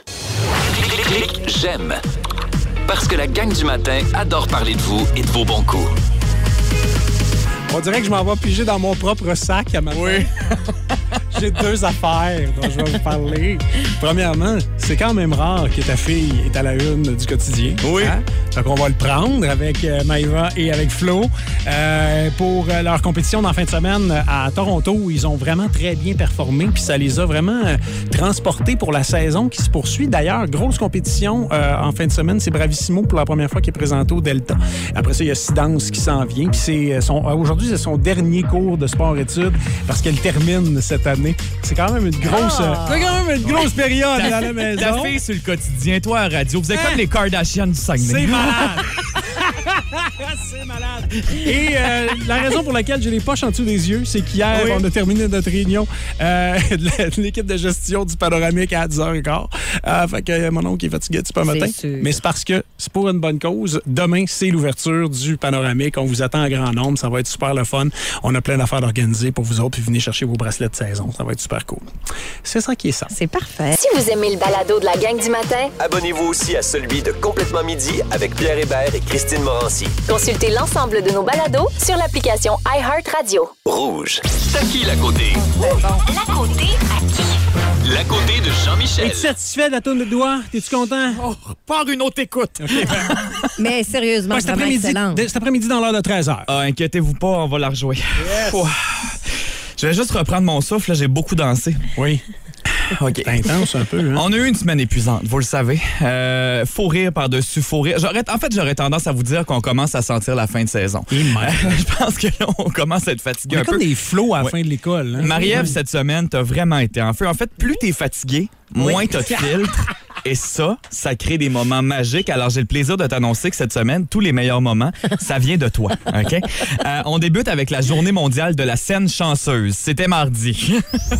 Clique j'aime. Parce que la gang du matin adore parler de vous et de vos bons coups. On dirait que je m'en vais piger dans mon propre sac à ma Oui. J'ai deux affaires dont je vais vous parler. Premièrement, c'est quand même rare que ta fille est à la une du quotidien. Oui. Hein? Donc, on va le prendre avec euh, Maëva et avec Flo euh, pour euh, leur compétition dans la fin de semaine à Toronto où ils ont vraiment très bien performé. Puis ça les a vraiment euh, transportés pour la saison qui se poursuit. D'ailleurs, grosse compétition euh, en fin de semaine. C'est Bravissimo pour la première fois qui est présenté au Delta. Après ça, il y a Sidance qui s'en vient. Puis c'est son, euh, aujourd'hui, c'est son dernier cours de sport-études parce qu'elle termine cette année. C'est quand même une grosse, euh, c'est quand même une grosse période dans la maison. Ta fille sur le quotidien, toi à radio, vous êtes Hein? comme les Kardashians du Saguenay. C'est malade! C'est malade! Et euh, la raison pour laquelle j'ai les poches en dessous des yeux, c'est qu'hier, Oui. on a terminé notre réunion euh, de la- de l'équipe de gestion du panoramique à dix heures quinze. Euh, fait que euh, mon oncle est fatigué un petit peu un C'est matin. sûr. Mais c'est parce que c'est pour une bonne cause. Demain, c'est l'ouverture du panoramique. On vous attend en grand nombre. Ça va être super le fun. On a plein d'affaires d'organiser pour vous autres. Puis venez chercher vos bracelets de saison. Ça va être super cool. C'est ça qui est ça. C'est parfait. Si vous aimez le balado de la gang du matin, Abonnez-vous aussi à celui de Complètement Midi avec Pierre Hébert et Christine Morancy. consultez l'ensemble de nos balados sur l'application iHeartRadio. Rouge. C'est à qui la côté? La côté à qui? La côté de Jean-Michel. Es-tu satisfait de la tourne de doigt? T'es-tu content? Oh, part une autre écoute. Mais sérieusement, Ouais, cet vraiment après-midi, excellente. de- cet après-midi dans l'heure de treize heures. Ah, inquiétez-vous pas, on va la rejouer. Ouah. Je vais juste reprendre mon souffle, là, j'ai beaucoup dansé. Oui. OK. C'est intense un peu, hein? On a eu une semaine épuisante, vous le savez. Euh, faux rire par-dessus faux rire. J'aurais, en fait, j'aurais tendance à vous dire qu'on commence à sentir la fin de saison. Et merde. Je pense que là, on commence à être fatigué Il y un a comme peu. des flots à la Ouais. fin de l'école. Hein? Marie-Ève, cette semaine, t'as vraiment été en feu. En fait, plus t'es fatigué, moins t'as de filtre. Et ça, ça crée des moments magiques. Alors, j'ai le plaisir de t'annoncer que cette semaine, tous les meilleurs moments, ça vient de toi. OK? Euh, on débute avec la Journée mondiale de la scène chanceuse. C'était mardi.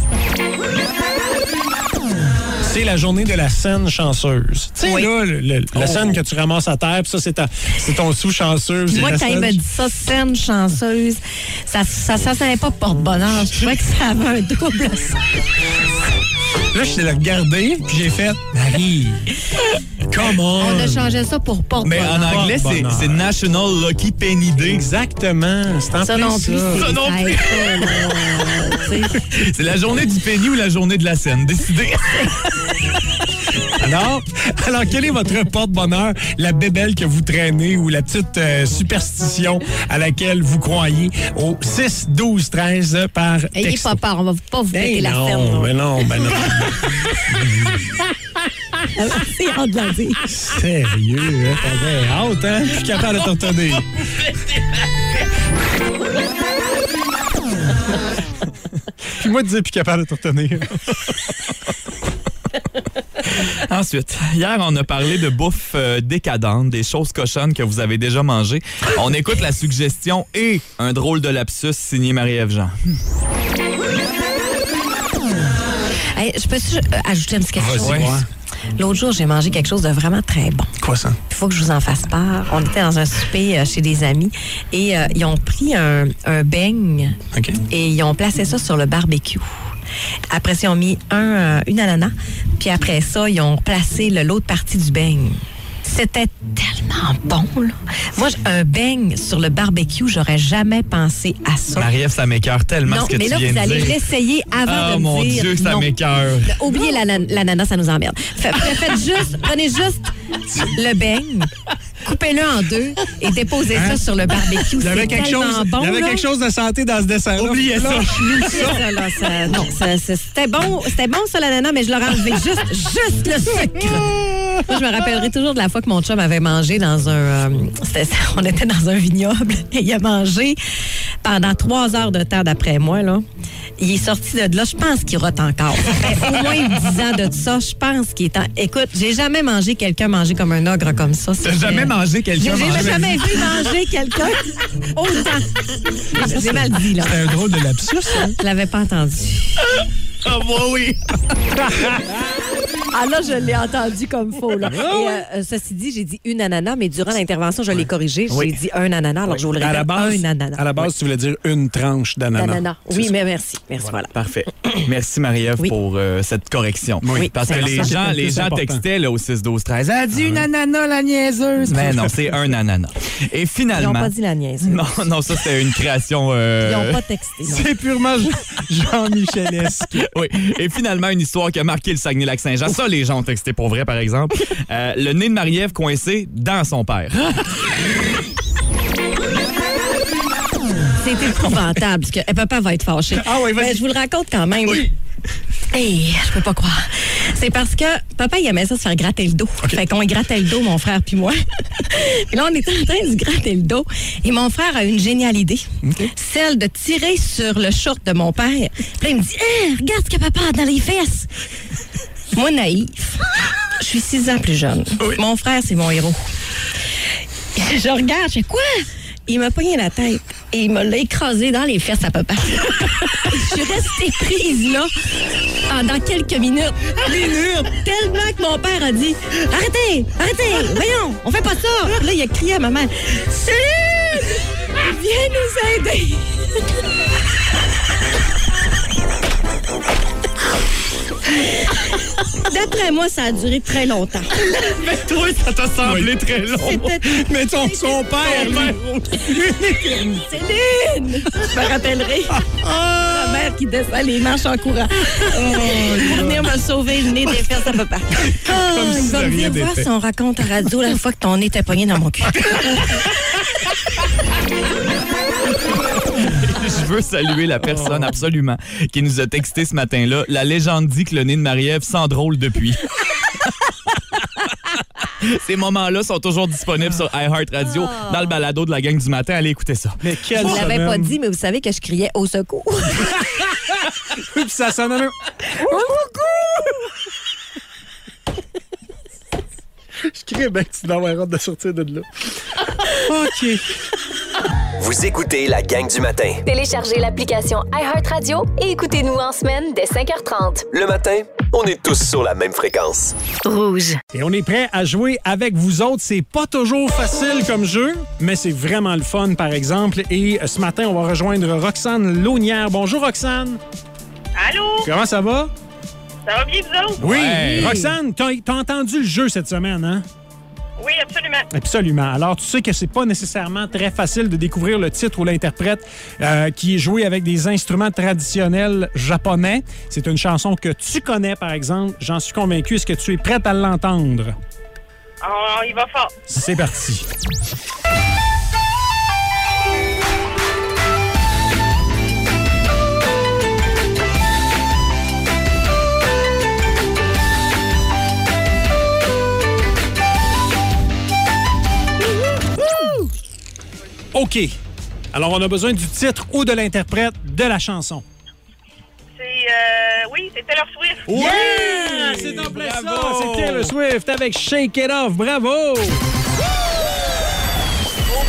C'est la journée de la scène chanceuse. Tu sais, Oui. là, le- le- la scène que tu ramasses à terre, puis ça, c'est, ta- c'est ton sous-chanceux. Puis c'est moi, la quand il scène- m'a dit ça, scène chanceuse, ça ça, ça sonnait pas porte-bonheur. Je trouvais que ça avait un double sens. Là, je l'ai regardé, puis j'ai fait « Marie, come on! » On a changé ça pour Mais porte-bonheur. en anglais, c'est, bonheur. c'est National Lucky Penny Day. Exactement. C'est en Ça plein non plus, c'est Ça non ça plus. aide pas, là. Tu sais. C'est la journée du penny ou la journée de la scène. Décidez. Alors, alors, quel est votre porte-bonheur, la bébelle que vous traînez ou la petite euh, superstition à laquelle vous croyez au six douze treize par texto? Ayez pas peur, on va pas vous péter Ben la non, scène. ben non, ben non. C'est hâte de la dire. Sérieux, hein? T'avais hâte, hein? Je suis capable de te retenir. Puis moi, disais plus capable de te retenir. Ensuite, hier, on a parlé de bouffe euh, décadente, des choses cochonnes que vous avez déjà mangées. On écoute la suggestion et un drôle de lapsus signé Marie-Ève Jean. Hey, je peux euh, ajouter un petit quelque chose? Vas-y, ouais. L'autre jour, j'ai mangé quelque chose de vraiment très bon. Quoi ça? Il faut que je vous en fasse part. On était dans un souper euh, chez des amis et euh, ils ont pris un, un beigne OK. et ils ont placé ça sur le barbecue. Après ça, ils ont mis un, euh, une ananas. Puis après ça, ils ont placé le- l'autre partie du beigne. C'était tellement bon, là. Moi, j- un beigne sur le barbecue, j'aurais jamais pensé à ça. Marie-Ève, ça m'écoeure tellement Non, ce que mais tu là, viens vous de allez dire. l'essayer avant Oh de mon me dire Dieu, que ça non. m'écoeure. Oubliez l'ana- l'ananas, ça nous emmerde. Fait- fait- Faites juste, prenez juste le beigne, coupez-le en deux et déposez ça sur le barbecue. Il y avait C'est quelque tellement chose, bon, il y avait là. quelque chose de santé dans ce dessin-là. Oubliez ça. Lâche-nous C'est ça. ça, là, ça- non, ça- ça- c'était bon, c'était bon ça l'ananas, mais je l'aurais enlevé juste, juste le sucre. Moi, je me rappellerai toujours de la fois que mon chum avait mangé dans un, euh, c'était- on était dans un vignoble et il a mangé pendant trois heures de temps d'après moi là. Il est sorti de là, je pense qu'il rote encore. Ça fait au moins dix ans de ça, je pense qu'il est en... Écoute, j'ai jamais mangé quelqu'un manger comme un ogre comme ça. T'as jamais mangé quelqu'un J'ai manger? jamais vu manger quelqu'un autant. J'ai mal dit, là. C'est un drôle de lapsus, hein? Je l'avais pas entendu. Ah, moi, oui. Ah là, je l'ai entendu comme faux. Là. Et euh, ceci dit, j'ai dit une ananas, mais durant l'intervention, je l'ai corrigé. J'ai Oui. dit un ananas, alors je vous le À répète, la base, un ananas. à la base, tu voulais dire une tranche d'ananas. Ananas. Oui, mais merci. Merci, voilà. Parfait. Merci, Marie-Ève, Oui. pour euh, cette correction. Oui, Parce c'est que les important. gens, les C'est gens important. textaient là, au six douze treize. Elle a dit une ananas, la niaiseuse. Mais non, c'est un ananas. Et Ils finalement... n'ont pas dit la niaise. Non, non, ça, c'était une création... euh, Ils n'ont pas texté. non. C'est purement Jean-Michelesque. Oui. Et finalement, une histoire qui a marqué le Saguenay-Lac-Saint-Jean. Ça, les gens ont texté pour vrai, par exemple. Euh, le nez de Marie-Ève coincé dans son père. C'est épouvantable, parce que eh, papa va être fâché. Ah oui, vas-y. Mais je vous le raconte quand même. Hey, je peux pas croire. C'est parce que papa, il aimait ça se faire gratter le dos. Fait qu'on grattait le dos, mon frère puis moi. Puis là, on était en train de se gratter le dos. Et mon frère a une géniale idée. Celle de tirer sur le short de mon père. Puis là, il me dit, hey, regarde ce que papa a dans les fesses. Moi, naïf. Je suis six ans plus jeune. Mon frère, c'est mon héros. Je regarde, je fais quoi? Il m'a pogné la tête et il me l'a écrasé dans les fesses à papa. Je suis restée prise là pendant quelques minutes. Minutes! Tellement que mon père a dit « Arrêtez! Arrêtez! Voyons! On fait pas ça! » Là, il a crié à ma mère « Céline! Viens nous aider! » D'après moi, ça a duré très longtemps. Mais toi, ça t'a semblé très long. C'était Mais ton, son père, lui. Céline! Je me rappellerai. Ma mère qui descend les marches en courant. Pour venir me sauver le nez des fesses à papa. Oh, si il va de me rien dire, voir n'était. si on raconte à radio la fois que ton nez était pogné dans mon cul. Je veux saluer la personne absolument qui nous a texté ce matin-là. La légende dit que le nez de Marie-Ève sent drôle depuis. Ces moments-là sont toujours disponibles sur iHeartRadio dans le balado de la gang du matin. Allez écouter ça. Mais quel Je ne l'avais semaine. pas dit, mais vous savez que je criais au secours. Puis ça sonne même. Je crie bien que tu dois avoir hâte de sortir de là. OK. Vous écoutez la gang du matin. Téléchargez l'application iHeartRadio et écoutez-nous en semaine dès cinq heures trente. Le matin, on est tous sur la même fréquence. Rouge. Et on est prêt à jouer avec vous autres. C'est pas toujours facile comme jeu, mais c'est vraiment le fun, par exemple. Et ce matin, on va rejoindre Roxane Launière. Bonjour, Roxane. Allô? Comment ça va? Ça va bien, vous autres? Oui. Ouais. Roxane, t'as, t'as entendu le jeu cette semaine, hein? Oui, absolument. Absolument. Alors, tu sais que c'est pas nécessairement très facile de découvrir le titre ou l'interprète euh, qui est joué avec des instruments traditionnels japonais. C'est une chanson que tu connais, par exemple. J'en suis convaincu. Est-ce que tu es prête à l'entendre? Oh, il va fort. C'est parti. OK. Alors, on a besoin du titre ou de l'interprète de la chanson. C'est, euh, oui, c'est Taylor Swift. Oui! Yeah! C'est en plein ça! C'est Taylor Swift avec Shake It Off. Bravo! Oh,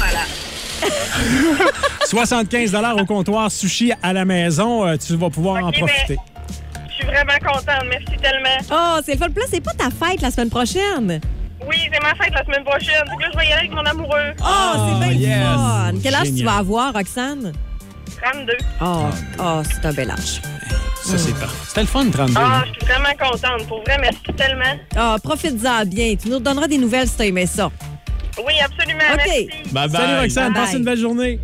malade. soixante-quinze dollars au comptoir sushi à la maison. Euh, tu vas pouvoir OK, en profiter. Je suis vraiment contente. Merci tellement. Oh, c'est le fun. Plus, c'est pas ta fête la semaine prochaine. Oui, c'est ma fête la semaine prochaine. Donc là, je vais y aller avec mon amoureux. Oh, c'est bien yes. fun. Quel âge Génial. tu vas avoir, Roxane? trente-deux. Oh, oh c'est un bel âge. Ça, c'est parfait. C'était le fun, trente-deux. Ah, hein? je suis vraiment contente. Pour vrai, merci tellement. Oh, profite-en bien. Tu nous donneras des nouvelles si t'as aimé ça. Oui, absolument. OK. Merci. Bye bye. Salut, Roxane. Bye Passe bye. une belle journée.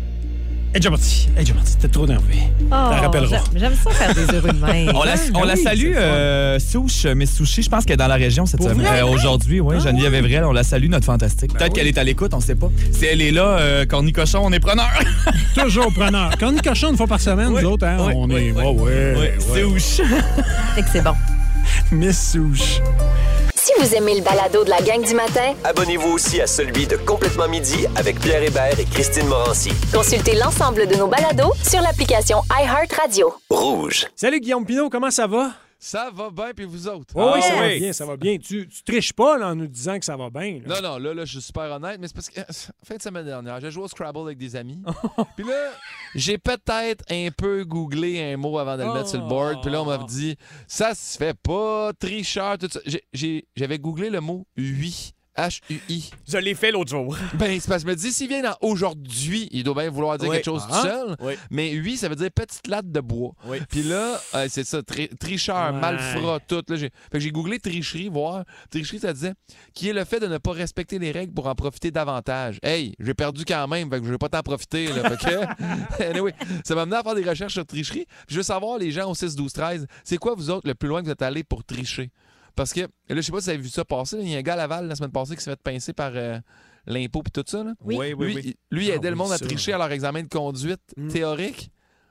Hey, déjà parti. Hey, déjà parti. T'es trop nerveux. Oh, T'en rappelleras. j'aime- J'aime ça faire des heureux de même. On la, on la oui, salue, c'est le fun. euh, Souche, Miss Sushi. Je pense qu'elle est dans la région cette Pour semaine. vrai? Euh, Aujourd'hui, oui. Geneviève Evrel, on la salue, notre fantastique. Peut-être oui. qu'elle est à l'écoute, on sait pas. Si elle est là, euh, Corny Cochon, on est preneur. Toujours preneur. Quand on cochon une fois par semaine, Oui, nous autres, hein, oui, on oui, est... oui. Ouais, ouais, Oui, ouais. Souche. Fait que c'est bon. Miss Souche. Si vous aimez le balado de la gang du matin, Abonnez-vous aussi à celui de Complètement Midi avec Pierre Hébert et Christine Morancy. consultez l'ensemble de nos balados sur l'application iHeartRadio. Rouge. Salut, Guillaume Pinot. Comment ça va? Ça va bien, puis vous autres? Oui, oui, ça va oui. bien, ça va bien. Tu, tu triches pas là, en nous disant que ça va bien. là. Non, non, là, là, je suis super honnête, mais c'est parce que fin de semaine dernière, j'ai joué au Scrabble avec des amis. Puis là, j'ai peut-être un peu googlé un mot avant de le mettre sur le board. Puis là, on m'a dit, ça se fait pas, tricheur, tout ça. J'ai- j'ai- J'avais googlé le mot oui. H U I. Je l'ai fait l'autre jour. Ben, c'est parce que je me dis, s'il vient dans aujourd'hui, il doit bien vouloir dire Oui. quelque chose Ah. tout seul. Oui. Mais oui, ça veut dire petite latte de bois. Oui. Puis là, euh, c'est ça, tri- tricheur, Ouais. malfrat, tout. Là, j'ai... Fait que j'ai googlé tricherie, voir. Tricherie, ça disait qui est le fait de ne pas respecter les règles pour en profiter davantage. Hey, j'ai perdu quand même, fait que je vais pas t'en profiter. Là, fait que... anyway, ça m'a amené à faire des recherches sur tricherie. Puis je veux savoir, les gens au six, douze, treize, c'est quoi vous autres le plus loin que vous êtes allés pour tricher? Parce que, là, je sais pas si vous avez vu ça passer. là, Il y a un gars à Laval la semaine passée qui s'est fait pincer par euh, l'impôt puis tout ça. Là. Oui. Oui, oui, lui, oui. il- lui, il Ah aidait le oui, monde à ça. tricher à leur examen de conduite Mm. théorique.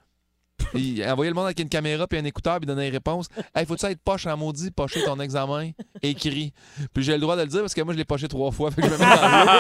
Il envoyait le monde avec une caméra puis un écouteur puis il donnait les réponses. Hey, faut-tu être poche en maudit, pocher ton examen? Écrit. Puis j'ai le droit de le dire parce que moi, je l'ai poché trois fois. Fait que je me mets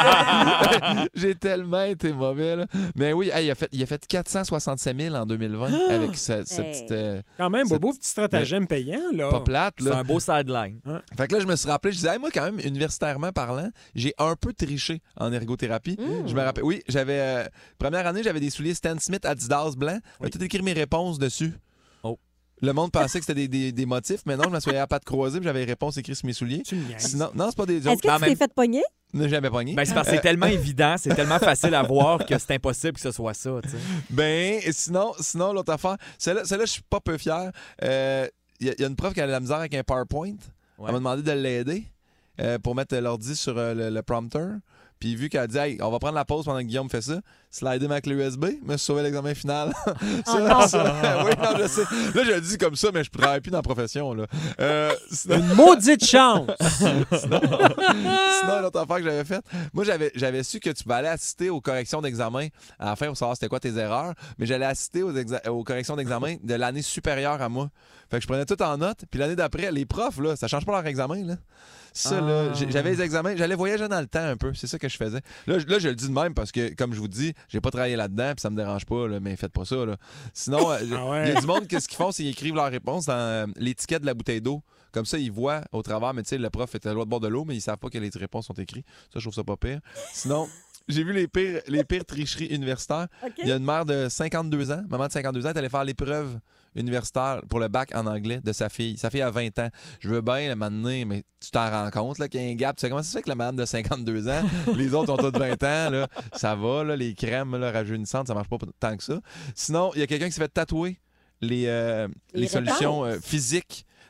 dans l'eau. J'ai tellement été mauvais. Là. Mais oui, hey, il, a fait, il a fait quatre cent soixante-sept mille en deux mille vingt avec ce, ce Hey. petit. euh, Quand même, C'est- Bobo, petit stratagème payant, là. pas plate. C'est Là. un beau sideline. Fait que là, je me suis rappelé, je disais, hey, moi, quand même, universitairement parlant, j'ai un peu triché en ergothérapie. Je me rappelle, oui, j'avais. euh, première année, j'avais des souliers Stan Smith Adidas blancs. J'avais tout écrit mes réponses dessus. Oh. Le monde pensait que c'était des, des, des motifs, mais non, je m'assoyais à pattes croisées, puis j'avais les réponses écrites sur mes souliers. Tu me niaises. Sinon, non, c'est pas des Est-ce jokes. que dans tu t'es même- fait pogner? Je n'ai jamais pogné. Ben, c'est parce que c'est tellement évident, c'est tellement facile à voir que c'est impossible que ce soit ça. tu sais. Ben, et sinon, sinon l'autre affaire, celle-là, celle-là, je suis pas peu fier. Il euh, y, a- y a une prof qui a de la misère avec un PowerPoint. Ouais. Elle m'a demandé de l'aider euh, pour mettre l'ordi sur euh, le, le prompteur. Puis vu qu'elle a dit, hey, on va prendre la pause pendant que Guillaume fait ça, slider ma clé U S B, me sauver l'examen final. ça, Encore? ça- oui, non, je sais. Là, je le dis comme ça, mais je travaille plus dans la profession. Là. Euh, sinon, Une maudite chance! sinon, sinon, l'autre affaire que j'avais faite, moi, j'avais, j'avais su que tu pouvais aller assister aux corrections d'examen à la fin pour savoir c'était quoi tes erreurs, mais j'allais assister aux, exa- aux corrections d'examen de l'année supérieure à moi. Fait que je prenais tout en note, puis l'année d'après, les profs, là, ça change pas leur examen, là. Ça, là, j'ai- j'avais les examens, j'allais voyager dans le temps un peu, c'est ça que je faisais. Là, je- là, je le dis de même parce que, comme je vous dis, j'ai pas travaillé là-dedans, puis ça me dérange pas, là, mais faites pas ça, là. Sinon, euh, Ah ouais. il y a du monde, qu'est-ce qu'ils font, c'est qu'ils écrivent leurs réponses dans euh, l'étiquette de la bouteille d'eau. Comme ça, ils voient au travers, mais tu sais, le prof est à l'autre bord de l'eau, mais ils savent pas que les réponses sont écrites. Ça, je trouve ça pas pire. Sinon, j'ai vu les pires, les pires tricheries universitaires. Il y a une mère de cinquante-deux ans, maman de cinquante-deux ans, elle allait faire l'épreuve universitaire pour le bac en anglais de sa fille. Sa fille a vingt ans. Je veux bien le m'amener, mais tu t'en rends compte là, qu'il y a un gap. Tu sais comment ça se fait que la madame de cinquante-deux ans, les autres ont toutes vingt ans, là, ça va, là, les crèmes là, rajeunissantes, ça marche pas tant que ça. Sinon, il y a quelqu'un qui s'est fait tatouer les, euh, Les les solutions euh, physiques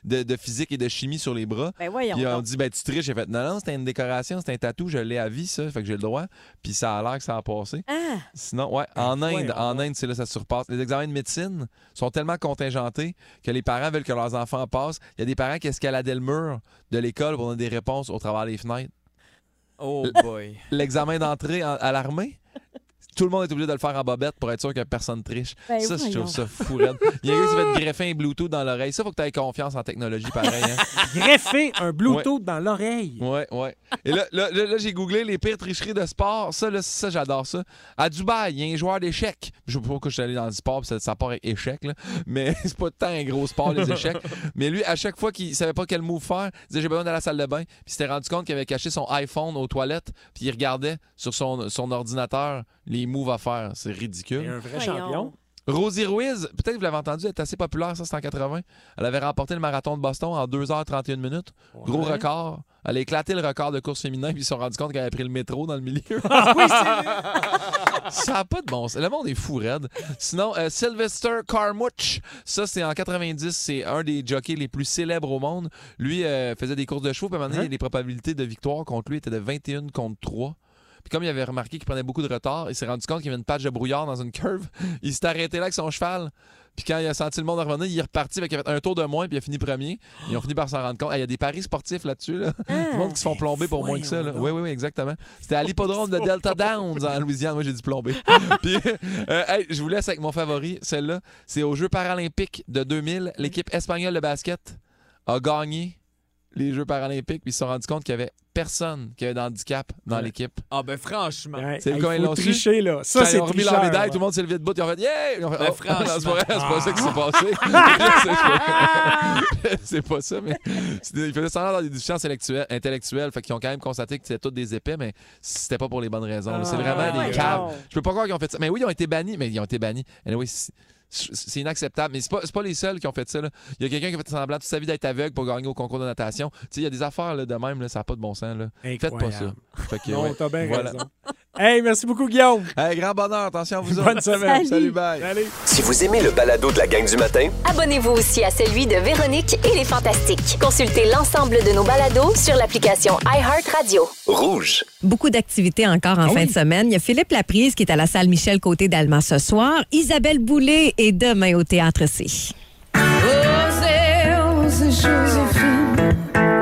de, de physique et de chimie sur les bras. Ben voyons Puis on donc. dit, ben tu triches. J'ai fait, non, non, c'était une décoration, c'était un tatou, je l'ai à vie, ça. Fait que j'ai le droit. Puis ça a l'air que ça a passé. Ah! Sinon, ouais, en Inde, voyons en Inde, c'est là ça surpasse. Les examens de médecine sont tellement contingentés que les parents veulent que leurs enfants passent. Il y a des parents qui escaladaient le mur de l'école pour donner des réponses au travers des fenêtres. Oh boy. L'examen d'entrée en- à l'armée, tout le monde est obligé de le faire en bobette pour être sûr que personne triche. Ben ça, je voyons. trouve ça fou, raide. Il y a un gars qui s'est fait greffer un Bluetooth dans l'oreille. Ça, faut que tu aies confiance en technologie, pareil. Hein? Greffer un Bluetooth dans l'oreille. Ouais, ouais. Et là, là, là, là, j'ai googlé les pires tricheries de sport. Ça, là, ça, j'adore ça. À Dubaï, il y a un joueur d'échecs. Je sais pas pourquoi je suis allé dans le sport, puis ça, ça part avec échecs, là. Mais c'est pas tant un gros sport, les échecs. Mais lui, à chaque fois qu'il savait pas quel move faire, il disait j'ai besoin d'aller à la salle de bain. Puis il s'était rendu compte qu'il avait caché son iPhone aux toilettes, puis il regardait sur son, son ordinateur les moves à faire. C'est ridicule. Et un vrai Voyons. champion. Rosie Ruiz, peut-être que vous l'avez entendu, elle est assez populaire, ça, c'est en quatre-vingts. Elle avait remporté le marathon de Boston en deux heures trente et une minutes. Gros Ouais. record. Elle a éclaté le record de course féminin, puis ils se sont rendus compte qu'elle avait pris le métro dans le milieu. Ah oui, c'est Ça n'a pas de bon sens. Le monde est fou, raide. Sinon, euh, Sylvester Carmouche, ça, c'est en quatre-vingt-dix. C'est un des jockeys les plus célèbres au monde. Lui euh, faisait des courses de chevaux, puis à un moment donné, Hein? les probabilités de victoire contre lui étaient de vingt et un contre trois. Puis comme il avait remarqué qu'il prenait beaucoup de retard, il s'est rendu compte qu'il y avait une patch de brouillard dans une curve. Il s'est arrêté là avec son cheval. Puis quand il a senti le monde revenir, il est reparti avec un tour de moins, puis il a fini premier. Ils ont fini par s'en rendre compte. Il y a des paris sportifs là-dessus. Là. Ah, Du monde qui se font plomber pour moins que ça. Là. voyons Oui, oui, oui, exactement. C'était à l'hippodrome de Delta Downs en Louisiane. Moi, j'ai dit plomber. Puis, euh, hey, je vous laisse avec mon favori. Celle-là, c'est aux Jeux paralympiques de deux mille. L'équipe espagnole de basket a gagné les Jeux paralympiques, puis ils se sont rendus compte qu'il y avait personne qui avait d'handicap dans Ouais. l'équipe. Ah ben franchement. Ouais, C'est hey, comme ils faut l'ont su. tricher, là. Ça, Quand c'est ils ont remis leur tricheur, médaille, là. tout le monde s'est levé debout, ils ont fait Yeah! Ils ont fait, Ben, oh, franchement. non, c'est pas vrai, c'est pas ça qui s'est passé. C'est pas ça, mais c'est- ils faisaient semblant dans des déficiences intellectuelles, intellectuelles, fait qu'ils ont quand même constaté que c'était toutes des épais, mais c'était pas pour les bonnes raisons. là. C'est Ah, vraiment voyons. des caves. Je peux pas croire qu'ils ont fait ça. Mais oui, ils ont été bannis, mais ils ont été bannis. Anyway, c'est- c'est inacceptable. Mais c'est pas, c'est pas les seuls qui ont fait ça. Là. Il y a quelqu'un qui a fait semblant toute sa vie d'être aveugle pour gagner au concours de natation. Tu sais, il y a des affaires là, de même, là, ça n'a pas de bon sens. Là. Faites pas ça. Incroyable. Fait que, Non, ouais, t'as bien voilà. raison. Hey, merci beaucoup, Guillaume. Hey, grand bonheur, attention à vous Bonne autres. semaine. Salut, bye. Allez. Si vous aimez le balado de la gang du matin, Abonnez-vous aussi à celui de Véronique et les Fantastiques. Consultez l'ensemble de nos balados sur l'application iHeartRadio. rouge. Beaucoup d'activités encore en Ah fin oui? de semaine. Il y a Philippe Laprise qui est à la salle Michel Côté d'Allemand ce soir. Isabelle Boulay est demain au Théâtre C. Osez, osez, Joséphine.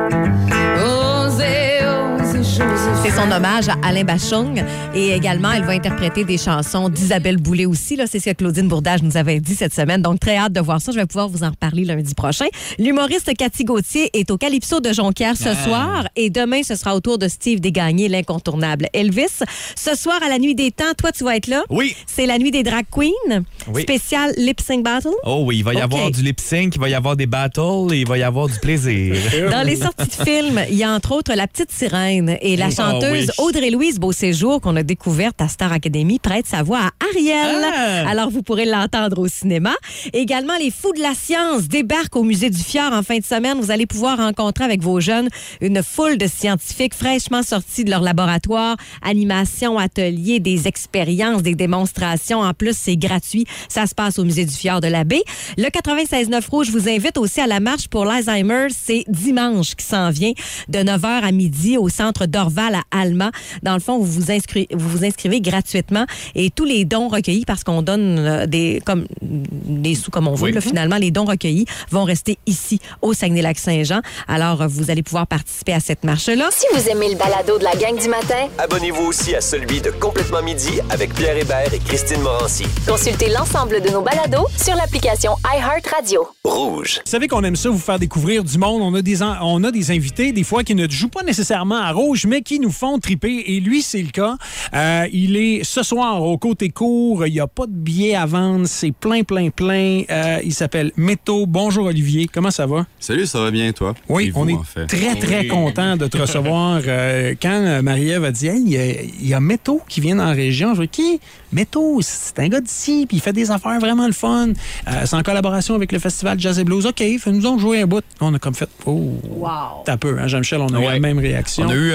Osez, osez, Joséphine. C'est son hommage à Alain Bachung. Et également, elle va interpréter des chansons d'Isabelle Boulay aussi. Là, c'est ce que Claudine Bourdage nous avait dit cette semaine. Donc, très hâte de voir ça. Je vais pouvoir vous en reparler lundi prochain. L'humoriste Cathy Gauthier est au Calypso de Jonquière ce soir. Et demain, ce sera au tour de Steve Desgagnés, l'incontournable Elvis. Ce soir, à la Nuit des Temps, toi, tu vas être là. Oui. C'est la Nuit des Drag Queens. Oui. Spécial Lip Sync Battle. Oh oui, il va y OK. avoir du lip sync, il va y avoir des battles et il va y avoir du plaisir. Dans les sorties de films, il y a entre autres La Petite Sirène et la Ah, chanteuse oui. Audrey-Louise Beauséjour qu'on a découverte à Star Academy prête sa voix à Ariel. Ah! Alors vous pourrez l'entendre au cinéma. Également, les Fous de la Science débarquent au Musée du Fjord en fin de semaine. Vous allez pouvoir rencontrer avec vos jeunes une foule de scientifiques fraîchement sortis de leur laboratoire. Animation, ateliers, des expériences, des démonstrations. En plus, c'est gratuit. Ça se passe au Musée du Fjord de la Baie. Le quatre-vingt-seize neuf Rouge vous invite aussi à la marche pour l'Alzheimer. C'est dimanche qui s'en vient de neuf heures à midi au centre d'Orval à Alma. Dans le fond, vous vous, inscri- vous vous inscrivez gratuitement et tous les dons recueillis, parce qu'on donne euh, des, comme, des sous comme on veut, Oui. là, finalement, les dons recueillis vont rester ici, au Saguenay-Lac-Saint-Jean. Alors, euh, vous allez pouvoir participer à cette marche-là. Si vous aimez le balado de la gang du matin, Abonnez-vous aussi à celui de Complètement Midi avec Pierre Hébert et Christine Morancy. consultez l'ensemble de nos balados sur l'application iHeartRadio. Rouge. Vous savez qu'on aime ça, vous faire découvrir du monde. On a des, en- on a des invités, des fois, qui ne jouent pas nécessairement à rouge, mais qui nous font triper. Et lui, c'est le cas. Euh, il est ce soir au côté court. Il n'y a pas de billets à vendre. C'est plein, plein, plein. Euh, il s'appelle Métaux. Bonjour, Olivier. Comment ça va? Salut, ça va bien, toi? Oui, Et vous, on est en fait? très, très content de te recevoir. Euh, quand euh, Marie-Ève a dit, hey, il y a- il y a Métaux qui vient dans la région, je dis, qui? Métaux, c'est un gars d'ici, puis il fait des affaires vraiment le fun. Euh, c'est en collaboration avec le Festival Jazz et Blues. OK, fais-nous donc jouer un bout. On a comme fait, oh, Wow! t'as peu, hein, Jean-Michel, on a eu Ouais. la même réaction. On a eu un, un genre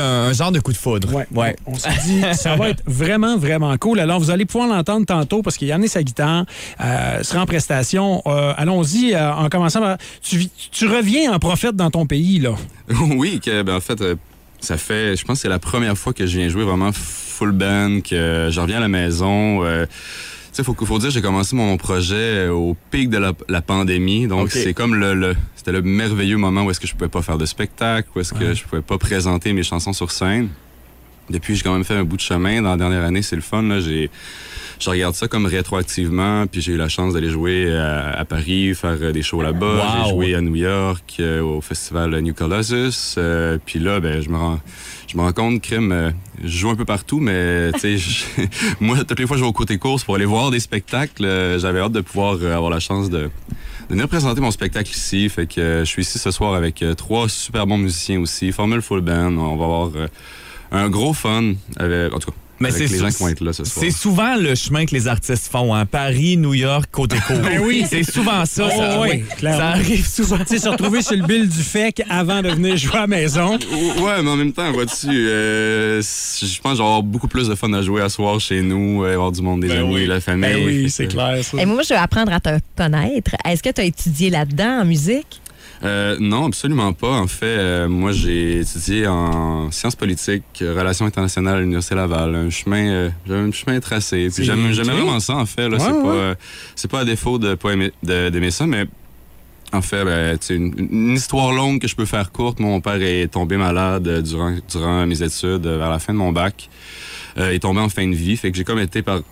genre de coup de foudre. Ouais. ouais. On s'est dit, ça va être vraiment, vraiment cool. Alors, vous allez pouvoir l'entendre tantôt parce qu'il y en a sa guitare, euh, sera en prestation. Euh, allons-y, euh, en commençant par... Tu, tu reviens en prophète dans ton pays, là. Oui, que, ben, en fait, euh, ça fait... Je pense que c'est la première fois que je viens jouer vraiment full band, que je reviens à la maison. Euh, tu sais, faut, faut dire, j'ai commencé mon projet au pic de la, la pandémie. Donc, okay. c'est comme le... le c'était le merveilleux moment où est-ce que je pouvais pas faire de spectacle, où est-ce que ouais. je pouvais pas présenter mes chansons sur scène. Depuis, j'ai quand même fait un bout de chemin. Dans la dernière année, c'est le fun. Là. J'ai, je regarde ça comme rétroactivement. Puis j'ai eu la chance d'aller jouer à, à Paris, faire des shows là-bas. Wow. J'ai joué à New York, euh, au festival New Colossus. Euh, puis là, ben, je me rends, je me rends compte, crime, euh, je joue un peu partout, mais tu sais, moi, toutes les fois, je vais au côté course pour aller voir des spectacles. Euh, j'avais hâte de pouvoir euh, avoir la chance de, de venir présenter mon spectacle ici. Fait que euh, je suis ici ce soir avec euh, trois super bons musiciens aussi. Formule Full Band. On va avoir euh, un gros fun, avec, en tout cas, mais avec c'est les gens sou- qui vont être là ce soir. C'est souvent le chemin que les artistes font, hein? Paris, New York, côté court. Ben oui. C'est souvent ça. Oh, ça, oui, clairement. Ça arrive souvent. Tu sais, se retrouver sur le bill du F E C avant de venir jouer à la maison. Ouais, mais en même temps, vois-tu, euh, je pense que j'aurai beaucoup plus de fun à jouer à soir chez nous, avoir du monde, des ben amis, oui. la famille. Ben oui, c'est clair, ça. Et moi, je veux apprendre à te connaître. Est-ce que tu as étudié là-dedans, en musique? Euh, non, absolument pas. En fait, euh, moi, j'ai étudié en sciences politiques, relations internationales à l'Université Laval. Un chemin, euh, j'avais un chemin tracé. Puis j'aimais, j'aimais vraiment ça, en fait. Là, ouais, c'est, ouais. Pas, euh, c'est pas à défaut de pas aimer, de, d'aimer ça, mais en fait, ben, c'est une, une histoire longue que je peux faire courte. Mon père est tombé malade durant, durant mes études, vers la fin de mon bac. Euh, il est tombé en fin de vie, fait que j'ai comme été par...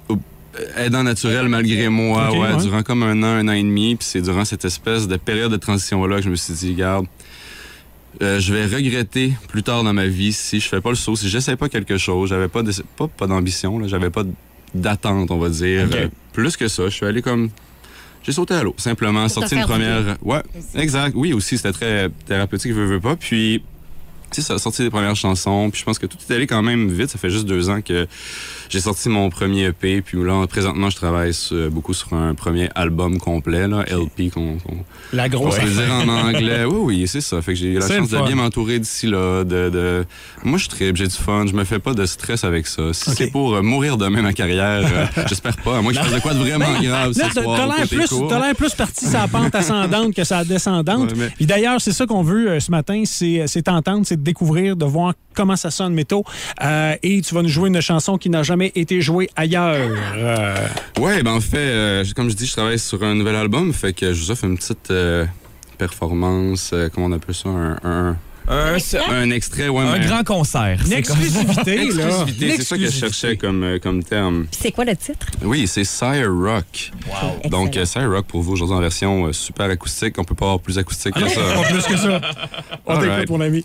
aidant naturel malgré moi, okay, ouais, ouais. durant comme un an, un an et demi. Puis c'est durant cette espèce de période de transition-là que je me suis dit, regarde, euh, je vais regretter plus tard dans ma vie si je fais pas le saut, si j'essaie pas quelque chose. J'avais pas, de, pas, pas d'ambition, là, j'avais pas d'attente, on va dire. Okay. Euh, plus que ça, je suis allé comme... J'ai sauté à l'eau, simplement, sorti une première... Ouais, exact. Oui, aussi, c'était très thérapeutique, veux, veux pas. Puis... Tu sais, ça a sorti des premières chansons, puis je pense que tout est allé quand même vite. Ça fait juste deux ans que j'ai sorti mon premier E P, puis là, présentement, je travaille sur, beaucoup sur un premier album complet, là, L P, qu'on... qu'on la grosse... On va dire en anglais. Oui, oui, c'est ça. Fait que j'ai eu la c'est chance de bien m'entourer d'ici là, de... de... Moi, je tripe, j'ai du fun, je me fais pas de stress avec ça. Si okay. c'est pour euh, mourir demain ma carrière, euh, j'espère pas. Moi, je fasse de quoi de vraiment ben, grave là, ce t'as, soir. T'as l'air, plus, t'as l'air plus parti sur la pente ascendante que sur la descendante. Ouais, mais... Puis d'ailleurs, c'est ça qu'on veut euh, ce matin, c'est, c'est t'entendre, c'est de découvrir, de voir comment ça sonne métaux. Euh, et tu vas nous jouer une chanson qui n'a jamais été jouée ailleurs. Euh... Ouais, ben en fait, euh, comme je dis, je travaille sur un nouvel album, fait que je vous offre une petite euh, performance, euh, comment on appelle ça, un... un... Un, un extrait, ouais. Un mais... grand concert. Une exclusivité, là. Exclusivité, c'est ça que je cherchais comme, comme terme. Puis c'est quoi le titre? Oui, c'est Sire Rock. Wow. Donc, euh, Sire Rock pour vous aujourd'hui en version euh, super acoustique. On peut pas avoir plus acoustique ah que non, ça. Pas plus que ça. On t'écoute, right. Mon ami.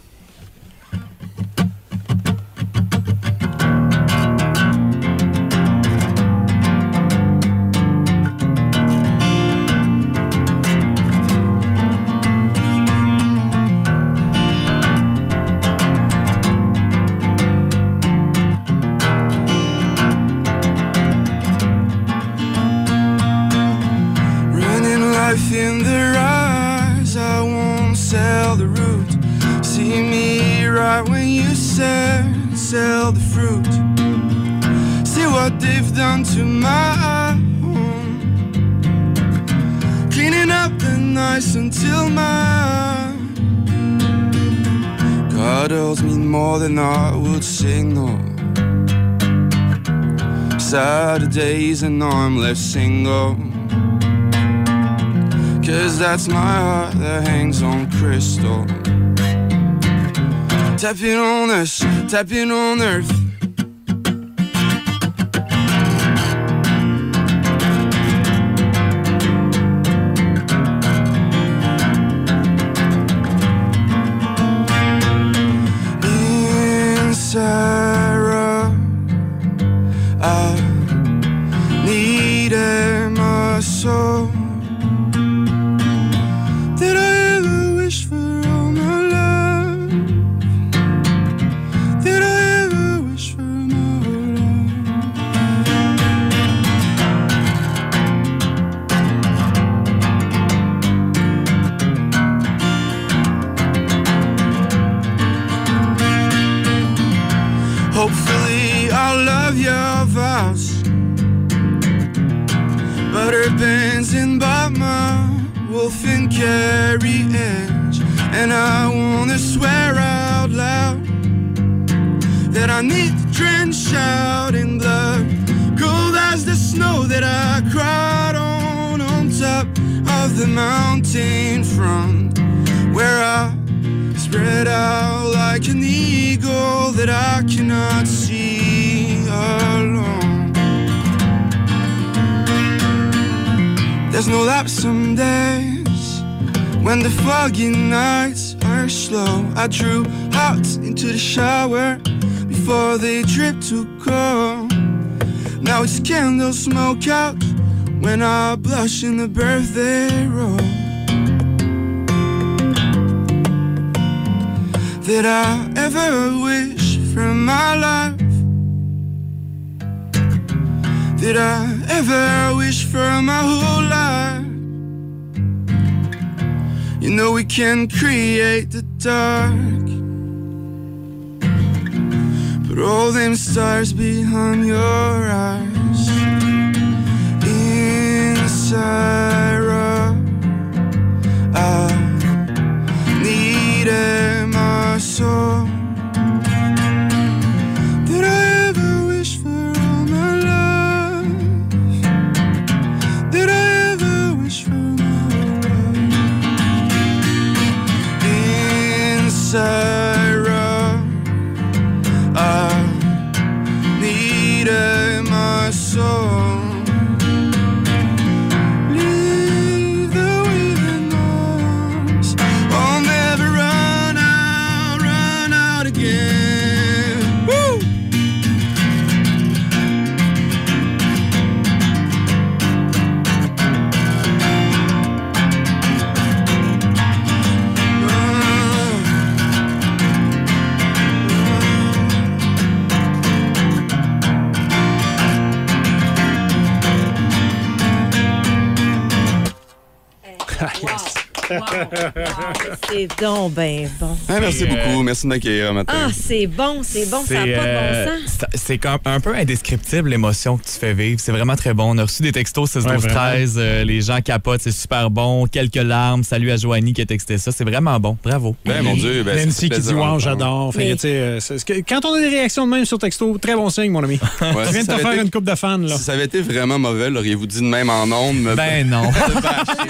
In their eyes, I won't sell the root. See me right when you sell, sell the fruit. See what they've done to my home, cleaning up the nice until my cuddles mean more than I would signal. Saturdays and now I'm left single. Cause that's my heart that hangs on crystal. Tapping on us, tapping on earth. In Sarah, I needed my soul. Hopefully I'll love your vows. Butter pens in Bama, Wolf and Carrie Edge. And I wanna swear out loud that I need to drench out in blood, cold as the snow that I cried on on top of the mountain from where I spread out like an eagle that I cannot see alone. There's no lapse some days when the foggy nights are slow. I drew hot into the shower before they drip too cold. Now it's candle smoke out when I blush in the birthday roll. Did I ever wish for my life? Did I ever wish for my whole life? You know we can create the dark, put all them stars behind your eyes. Inside I needed my soul. Did I ever wish for all my life? Did I ever wish for my life? Inside I needed my soul. Wow, c'est donc ben bon. Ah, merci Et beaucoup. euh... Merci de m'accueillir un matin. Ah, c'est bon, c'est bon, ça n'a pas de euh, bon sens. C'est comme un peu indescriptible l'émotion que tu fais vivre. C'est vraiment très bon. On a reçu des textos six douze treize. Euh, les gens capotent, c'est super bon. Quelques larmes. Salut à Joanie qui a texté ça. C'est vraiment bon. Bravo. Ben, mon Dieu. Ben, Nancy qui dit wow, j'adore. Fait que, tu sais, euh, c'est- que- quand on a des réactions de même sur texto, très bon signe, mon ami. Ouais, tu viens de ça te avait faire été- une coupe de fans, là. Si ça avait été vraiment mauvais, l'auriez-vous dit de même en ondes? Me... Ben non. C'est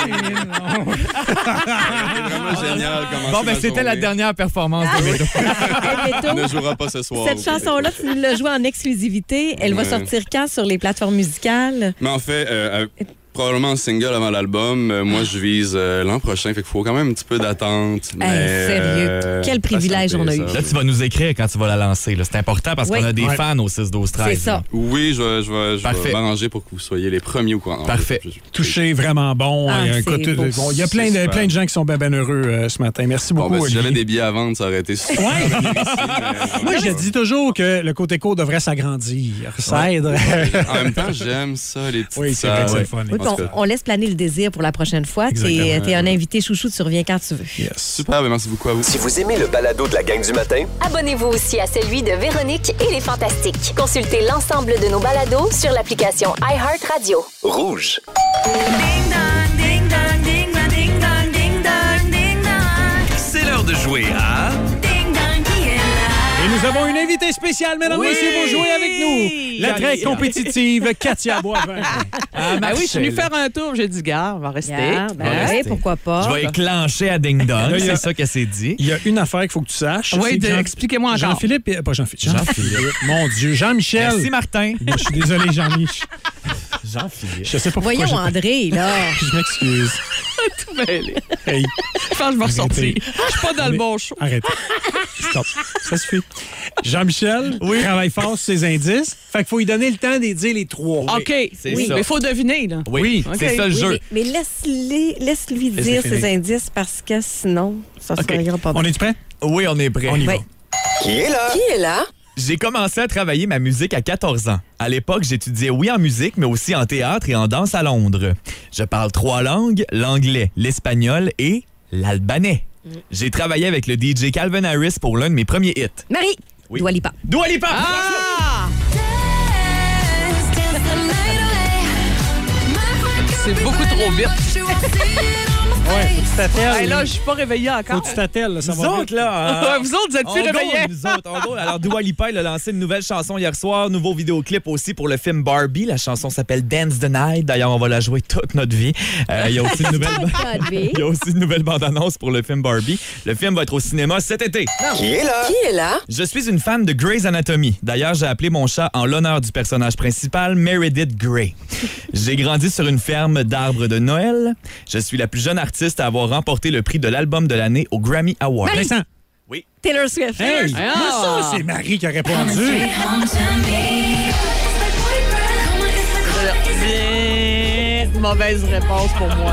vraiment génial. Comment Bon, ben c'était la dernière performance de Béto. Béto, ne jouera pas ce soir. cette chanson-là, tu nous l'as jouée en exclusivité. Elle va Ouais. sortir quand sur les plateformes musicales? Mais en fait, euh, euh, probablement en single avant l'album. Euh, moi, je vise euh, l'an prochain. Fait qu'il faut quand même un petit peu d'attente. Hey, mais, sérieux. euh, Quel privilège on a eu. Là, tu vas nous écrire quand tu vas la lancer. là. C'est important parce Oui. qu'on a des Ouais. fans au six douze treize. C'est ça. là. Oui, je vais, je vais, je Parfait. vais m'arranger pour que vous soyez les premiers au courant. Parfait. Touché, vraiment bon. Ah, Et, c'est écoute, beau. bon, il y a plein de, C'est super. plein de gens qui sont ben, ben heureux euh, ce matin. Merci Bon, beaucoup, ben, si Olivier. j'avais des billets à vendre, ça aurait été super. Ouais. bien ici, mais- Moi, je dis toujours que le côté court devrait s'agrandir. Ça aide. En même temps, j'aime ça, les petites Oui, c'est vrai que c'est salles. le fun. Oui, puis En tout on, cas. on laisse planer le désir pour la prochaine fois. T'es Exactement. es un invité chouchou, tu reviens quand tu veux. Yes. Super, ben merci beaucoup à vous. Si vous aimez le balado de la gang du matin, Abonnez-vous aussi à celui de Véronique et les Fantastiques. Consultez l'ensemble de nos balados sur l'application iHeartRadio. rouge. C'est l'heure de jouer à... Et nous avons une invitée spéciale, mesdames et messieurs, pour jouer avec nous. La très compétitive Katia Boivin. Ah, Ben oui, je suis venue Marcel. faire un tour. J'ai dit, gars, on va rester. Ah, ben va oui, rester. pourquoi pas. Je vais éclencher à Ding Dong. Là, il y a- C'est ça qu'elle s'est dit. Il y a une affaire qu'il faut que tu saches. Oui, c'est que de- Jean- expliquez-moi encore. Jean-Philippe, et- pas Jean-Philippe. Jean-Philippe. Mon Dieu, Jean-Michel. Merci, Martin. Moi, je suis désolé, Jean-Mich. Jean-Philippe. Je sais pas pourquoi. Voyons, je- André, là. Je m'excuse. Tout mêlé. Hey, Je pense que je vais ressortir. Arrêtez. Je suis pas dans le bon show. arrêtez. Stop. Ça suffit. Jean-Michel travaille fort sur ses indices. Fait qu'il faut lui donner le temps de dire les trois. OK. c'est Oui, ça. mais il faut deviner, là. Oui, OK. c'est ça le Oui, jeu. mais mais laisse-les- laisse-lui Laisse-les dire finir. ses indices parce que sinon, ça ne OK. sera pas On bien. est prêt? Oui, on est prêt. On y va. Oui. Qui est là? Qui est là? J'ai commencé à travailler ma musique à quatorze ans. À l'époque, j'étudiais oui en musique, mais aussi en théâtre et en danse à Londres. Je parle trois langues, l'anglais, l'espagnol et l'albanais. J'ai travaillé avec le D J Calvin Harris pour l'un de mes premiers hits. Marie, Oui. Dua Lipa. Dua Lipa! Ah! C'est beaucoup trop vite. Ouais, faut que tu t'attelles. Hey, là, je suis pas réveillée encore. Faut que tu t'attelles, là, ça Vous va autres, vite. là. Ouais, vous autres, vous êtes plus on réveillés. drôle, nous autres, on drôle. Alors, Dua Lipa, elle a lancé une nouvelle chanson hier soir, nouveau vidéoclip aussi pour le film Barbie. La chanson s'appelle Dance the Night. D'ailleurs, on va la jouer toute notre vie. Euh, Il y a aussi une nouvelle, il y a aussi une nouvelle bande-annonce pour le film Barbie. Le film va être au cinéma cet été. Qui est là? Qui est là? Je suis une fan de Grey's Anatomy. D'ailleurs, j'ai appelé mon chat en l'honneur du personnage principal, Meredith Grey. J'ai grandi sur une ferme d'arbres de Noël. Je suis la plus jeune artiste à avoir remporté le prix de l'album de l'année au Grammy Awards. Vincent. Oui. Taylor Swift. Hey, Ah. moi, ça, c'est Marie qui a répondu. Mauvaise réponse pour moi.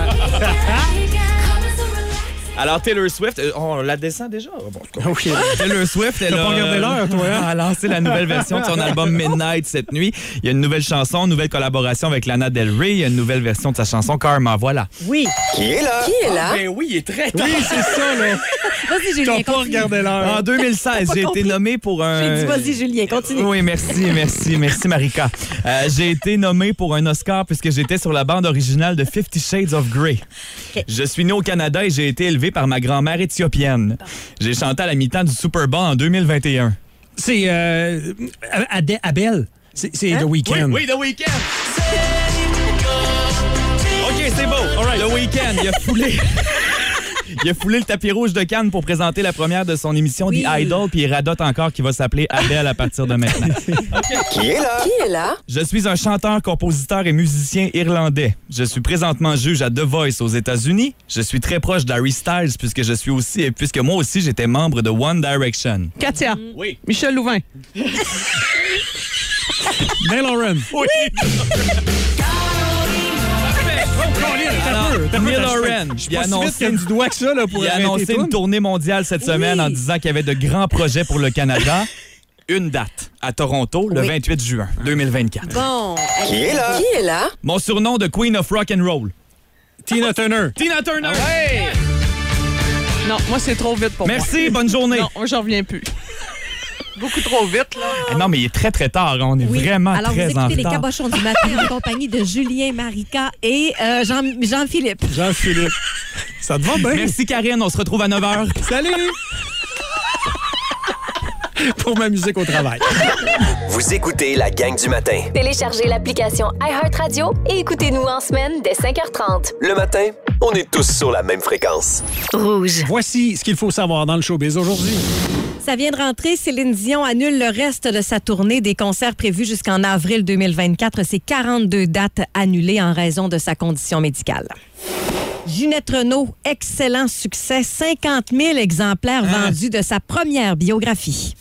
Alors, Taylor Swift, euh, on la descend déjà? Bon, Oui. Taylor Swift, elle T'as a, pas regardé l'heure, toi, hein? a lancé la nouvelle version de son album Midnight cette nuit. Il y a une nouvelle chanson, une nouvelle collaboration avec Lana Del Rey. Il y a une nouvelle version de sa chanson Karma. Voilà. Oui. Qui est là? Qui est là? Ben oui, il est très tard. Oui, c'est ça, là. Vas-y, Julien, T'as pas continue. regardé l'heure. En deux mille seize, T'as j'ai pas été compris. nommé pour un... J'ai dit, vas-y, Julien, continue. Oui, merci, merci, merci, Marika. Euh, j'ai été nommé pour un Oscar puisque j'étais sur la bande originale de Fifty Shades of Grey. OK. Je suis né au Canada et j'ai été élevé par ma grand-mère éthiopienne. J'ai chanté à la mi-temps du Super Bowl en deux mille vingt et un. C'est euh, Ade- Abel. C'est c'est The Weeknd. Oui, oui, The Weeknd. OK, c'est beau. All right. The Weeknd, il a foulé... Il a foulé le tapis rouge de Cannes pour présenter la première de son émission Oui. The Idol, puis il radote encore qu'il va s'appeler Adele à partir de maintenant. Qui est là? Qui est là? Je suis un chanteur, compositeur et musicien irlandais. Je suis présentement juge à The Voice aux États-Unis. Je suis très proche d'Harry Styles puisque je suis aussi et puisque moi aussi j'étais membre de One Direction. Katia. Oui. Michel Louvain. Neil Lauren. Oui. Neil Lauren, Je suis il a pas si vite annoncé, qu'il y a du doigt que ça là, pour il a arrêter annoncé tout. une tournée mondiale cette semaine en disant qu'il y avait de grands projets pour le Canada. Une date à Toronto le Oui. vingt-huit juin deux mille vingt-quatre. Bon. Qui est là? Qui est là? Mon surnom de Queen of Rock and Roll. Tina Turner. Tina Turner. Non, moi, c'est trop vite pour Merci, moi. bonne journée. Non, moi, j'en reviens plus. Beaucoup trop vite, là. Ah non, mais il est très, très tard. On est Oui. vraiment Alors, très vous en écoutez les retard. cabochons du matin en compagnie de Julien, Marika et euh, Jean- Jean-Philippe. Jean-Philippe. Ça te va bien? Merci, Karine. On se retrouve à neuf heures. Salut! Pour ma musique au travail. Vous écoutez la gang du matin. Téléchargez l'application iHeartRadio et écoutez-nous en semaine dès cinq heures trente. Le matin, on est tous sur la même fréquence. Rouge. Voici ce qu'il faut savoir dans le showbiz aujourd'hui. Ça vient de rentrer. Céline Dion annule le reste de sa tournée des concerts prévus jusqu'en avril deux mille vingt-quatre. C'est quarante-deux dates annulées en raison de sa condition médicale. Ginette Renault, excellent succès. cinquante mille exemplaires vendus de sa première biographie.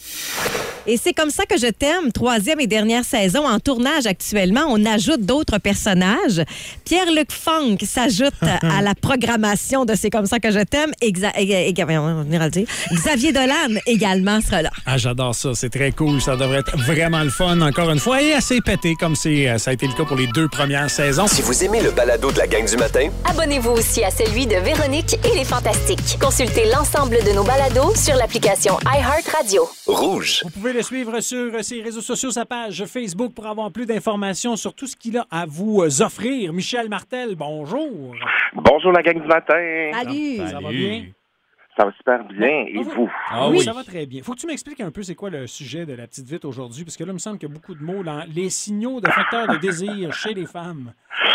Et c'est comme ça que je t'aime, troisième et dernière saison en tournage actuellement. On ajoute d'autres personnages. Pierre-Luc Funk s'ajoute à la programmation de C'est comme ça que je t'aime. Exa- exa- exa- on va venir à le dire. Xavier Dolan également sera là. Ah, j'adore ça. C'est très cool. Ça devrait être vraiment le fun, encore une fois, et assez pété, comme c'est, euh, ça a été le cas pour les deux premières saisons. Si vous aimez le balado de la gang du matin, Abonnez-vous aussi à celui de Véronique et les Fantastiques. Consultez l'ensemble de nos balados sur l'application iHeartRadio. rouge. Vous pouvez le suivre sur ses réseaux sociaux, sa page Facebook, pour avoir plus d'informations sur tout ce qu'il a à vous offrir. Michel Martel, bonjour. Bonjour la gang du matin. Salut! Ça va bien? Ça va super bien. Et vous? Ah oui, oui. ça va très bien. Faut que tu m'expliques un peu c'est quoi le sujet de la petite vite aujourd'hui, parce que là, il me semble qu'il y a beaucoup de mots. Là. Les signaux de facteurs de désir chez les femmes.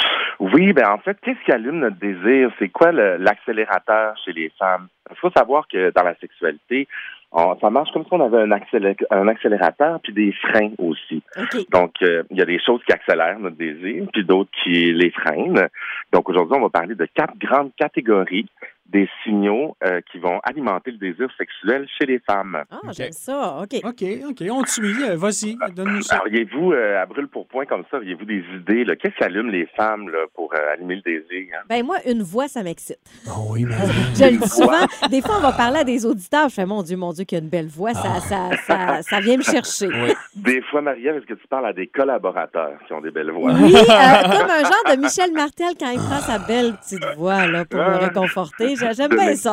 Oui, ben en fait, qu'est-ce qui allume notre désir? C'est quoi le- l'accélérateur chez les femmes? Il faut savoir que dans la sexualité, on- ça marche comme si on avait un, accélé- un accélérateur puis des freins aussi. OK. Donc, euh, il y a des choses qui accélèrent notre désir, puis d'autres qui les freinent. Donc, aujourd'hui, on va parler de quatre grandes catégories des signaux euh, qui vont alimenter le désir sexuel chez les femmes. Ah, j'aime ça. OK. OK, OK, on te suit. Euh, Vas-y, donne-nous ça. Auriez-vous, euh, à brûle pour point comme ça, auriez-vous des idées? là? Qu'est-ce qui allume les femmes là, pour euh, allumer le désir? hein? Ben moi, une voix, ça m'excite. Oh oui, mais... Je le dis souvent. Des fois, on va parler à des auditeurs. Je fais, mon Dieu, mon Dieu, qu'il y a une belle voix. Ça, ça, ça, ça vient me chercher. Des fois, Marie-Ève, est-ce que tu parles à des collaborateurs qui ont des belles voix? Oui, euh, comme un genre de Michel Martel quand il prend sa belle petite voix là, pour me réconforter. j'aime de bien ça.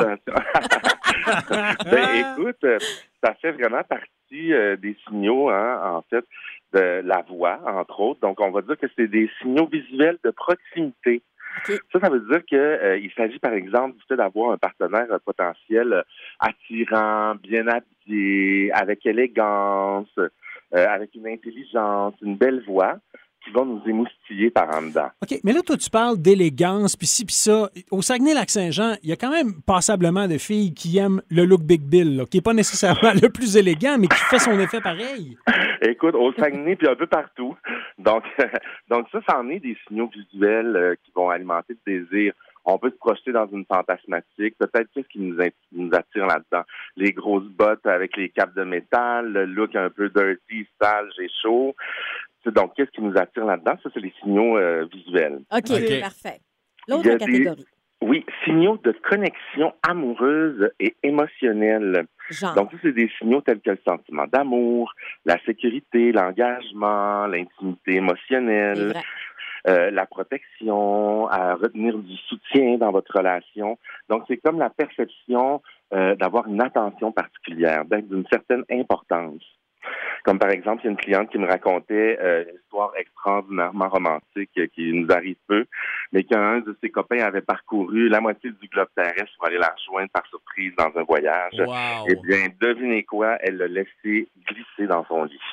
méditation. Ben, écoute, euh, ça fait vraiment partie euh, des signaux, hein, en fait, de la voix, entre autres. Donc, on va dire que c'est des signaux visuels de proximité. Okay. Ça, ça veut dire qu'il euh, s'agit, par exemple, du fait d'avoir un partenaire euh, potentiel euh, attirant, bien habillé, avec élégance, euh, avec une intelligence, une belle voix, qui va nous émoustiller par en dedans. OK, mais là, toi, tu parles d'élégance, puis ci, puis ça. Au Saguenay-Lac-Saint-Jean, il y a quand même passablement de filles qui aiment le look Big Bill, là, qui n'est pas nécessairement le plus élégant, mais qui fait son effet pareil. Écoute, au Saguenay, puis un peu partout. Donc, donc ça, ça en est des signaux visuels euh, qui vont alimenter le désir. On peut se projeter dans une fantasmatique. Peut-être qu'est-ce qui nous, nous attire là-dedans? Les grosses bottes avec les capes de métal, le look un peu dirty, sale, j'ai chaud. Donc, qu'est-ce qui nous attire là-dedans? Ça, c'est les signaux euh, visuels. OK, okay. Parfait. L'autre catégorie. Des, oui, signaux de connexion amoureuse et émotionnelle. Genre. Donc, ça, c'est des signaux tels que le sentiment d'amour, la sécurité, l'engagement, l'intimité émotionnelle, euh, la protection, à retenir du soutien dans votre relation. Donc, c'est comme la perception euh, d'avoir une attention particulière, d'être d'une certaine importance. Comme par exemple, il y a une cliente qui me racontait euh, une histoire extraordinairement romantique euh, qui nous arrive peu, mais qu'un de ses copains avait parcouru la moitié du globe terrestre pour aller la rejoindre par surprise dans un voyage. Wow. Eh bien, devinez quoi? Elle l'a laissé glisser dans son lit.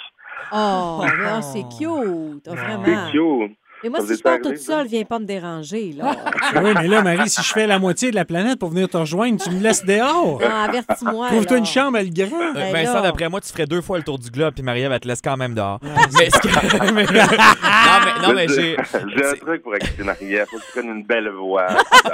Oh, mais c'est cute! Oh, vraiment. C'est cute. Et moi, si je pars toute seule, viens pas me déranger, là. Oui, mais là, Marie, si je fais la moitié de la planète pour venir te rejoindre, tu me laisses dehors. Non, avertis-moi. Trouve-toi une chambre à le grand. Euh, Vincent, d'après moi, tu ferais deux fois le tour du globe, puis Marie-Ève, elle te laisse quand même dehors. mais ce que... mais... non, mais, non, mais j'ai... J'ai un truc pour exciter Marie-Ève. Faut que tu prennes une belle voix.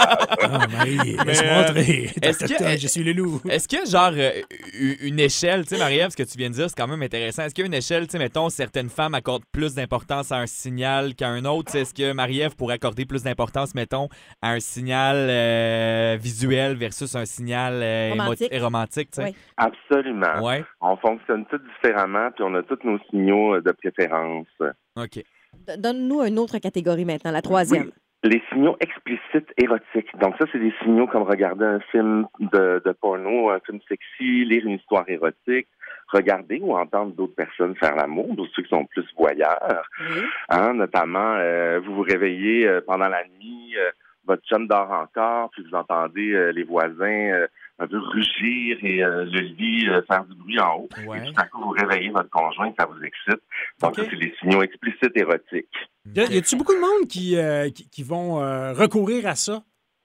Ah, Marie, laisse-moi entrer. Est-ce que... Je suis le loup. Est-ce qu'il y a, genre, euh, une échelle, tu sais, Marie-Ève, ce que tu viens de dire, c'est quand même intéressant. Est-ce qu'il y a une échelle, tu sais, mettons, certaines femmes accordent plus d'importance à un signal qu'à un autre? Est-ce que Marie-Ève pour accorder plus d'importance, mettons, à un signal euh, visuel versus un signal euh, romantique, émo- romantique tu sais? Oui. Absolument. Ouais. On fonctionne tous différemment, puis on a tous nos signaux de préférence. OK. Donne-nous une autre catégorie maintenant, la troisième. Oui. Les signaux explicites érotiques. Donc ça, c'est des signaux comme regarder un film de, de porno, un film sexy, lire une histoire érotique, regarder ou entendre d'autres personnes faire l'amour, d'autres ceux qui sont plus voyeurs. Oui. Hein, notamment, euh, vous vous réveillez euh, pendant la nuit, euh, votre chum dort encore, puis vous entendez euh, les voisins euh, un peu rugir et euh, le lit euh, faire du bruit en haut. Ouais. Et tout à coup, vous réveillez votre conjoint, ça vous excite. Donc, Okay. ça, c'est des signaux explicites érotiques. Y, a, y a-tu beaucoup de monde qui, euh, qui, qui vont euh, recourir à ça?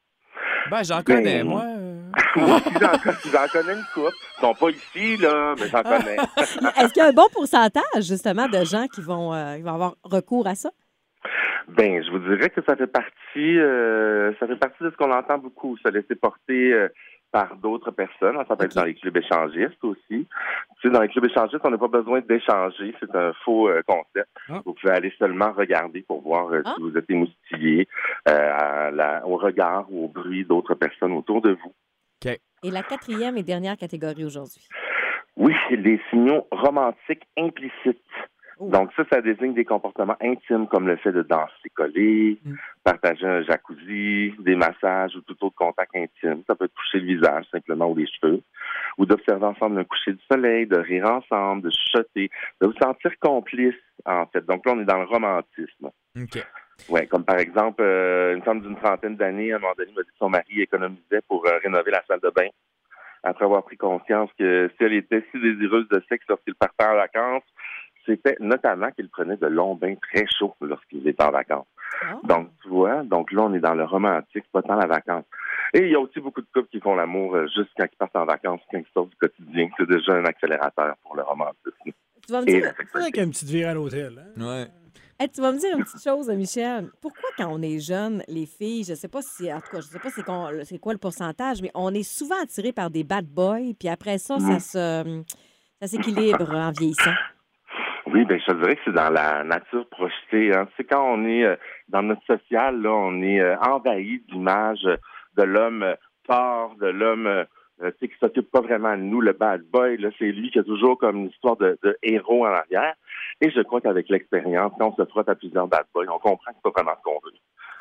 Ben, j'en connais, Ben, moi. Euh... Moi aussi, j'en, j'en connais une couple. Ils sont pas ici, là, mais j'en connais. Est-ce qu'il y a un bon pourcentage, justement, de gens qui vont, euh, qui vont avoir recours à ça? Ben, je vous dirais que ça fait partie, euh, ça fait partie de ce qu'on entend beaucoup, se laisser porter euh, par d'autres personnes. Ça peut être dans les clubs échangistes aussi. Tu sais, dans les clubs échangistes, on n'a pas besoin d'échanger. C'est un faux euh, concept. Ah. Vous pouvez aller seulement regarder pour voir euh, Ah. si vous êtes émoustillé euh, à la, au regard ou au bruit d'autres personnes autour de vous. OK. Et la quatrième et dernière catégorie aujourd'hui. Oui, les signaux romantiques implicites. Oh. Donc ça, ça désigne des comportements intimes comme le fait de danser collé, Mm. partager un jacuzzi, des massages ou tout autre contact intime. Ça peut être toucher le visage simplement ou les cheveux, ou d'observer ensemble un coucher du soleil, de rire ensemble, de chuchoter, de vous sentir complice en fait. Donc là, on est dans le romantisme. OK. Ouais, comme par exemple, euh, une femme d'une trentaine d'années, à un moment donné, m'a dit que son mari économisait pour euh, rénover la salle de bain après avoir pris conscience que si elle était si désireuse de sexe lorsqu'il partait en vacances, c'était notamment qu'il prenait de longs bains très chauds lorsqu'il était en vacances. Oh. Donc, tu vois, donc là, on est dans le romantique, pas tant la vacance. Et il y a aussi beaucoup de couples qui font l'amour euh, juste quand ils partent en vacances, quand ils sortent du quotidien. C'est déjà un accélérateur pour le romantisme. Tu vas me Et dire, la C'est vrai sexualité. qu'il y a une petite virée à l'hôtel. Hein? Ouais. hey, tu vas me dire une petite chose, Michel. Pourquoi, quand on est jeune, les filles, je sais pas si, en tout cas, je sais pas c'est, con- c'est quoi le pourcentage, mais on est souvent attiré par des bad boys, puis après ça, ça Mm. se, ça s'équilibre en vieillissant. Oui, ben je te dirais que c'est dans la nature projetée. Hein. Tu sais, quand on est euh, dans notre social, là, on est euh, envahi d'images de l'homme euh, fort, de l'homme euh, tu sais, qui s'occupe pas vraiment de nous, le bad boy. Là, c'est lui qui a toujours comme une histoire de, de héros en arrière. Et je crois qu'avec l'expérience, quand on se frotte à plusieurs bad boys, on comprend que c'est pas vraiment ce qu'on veut.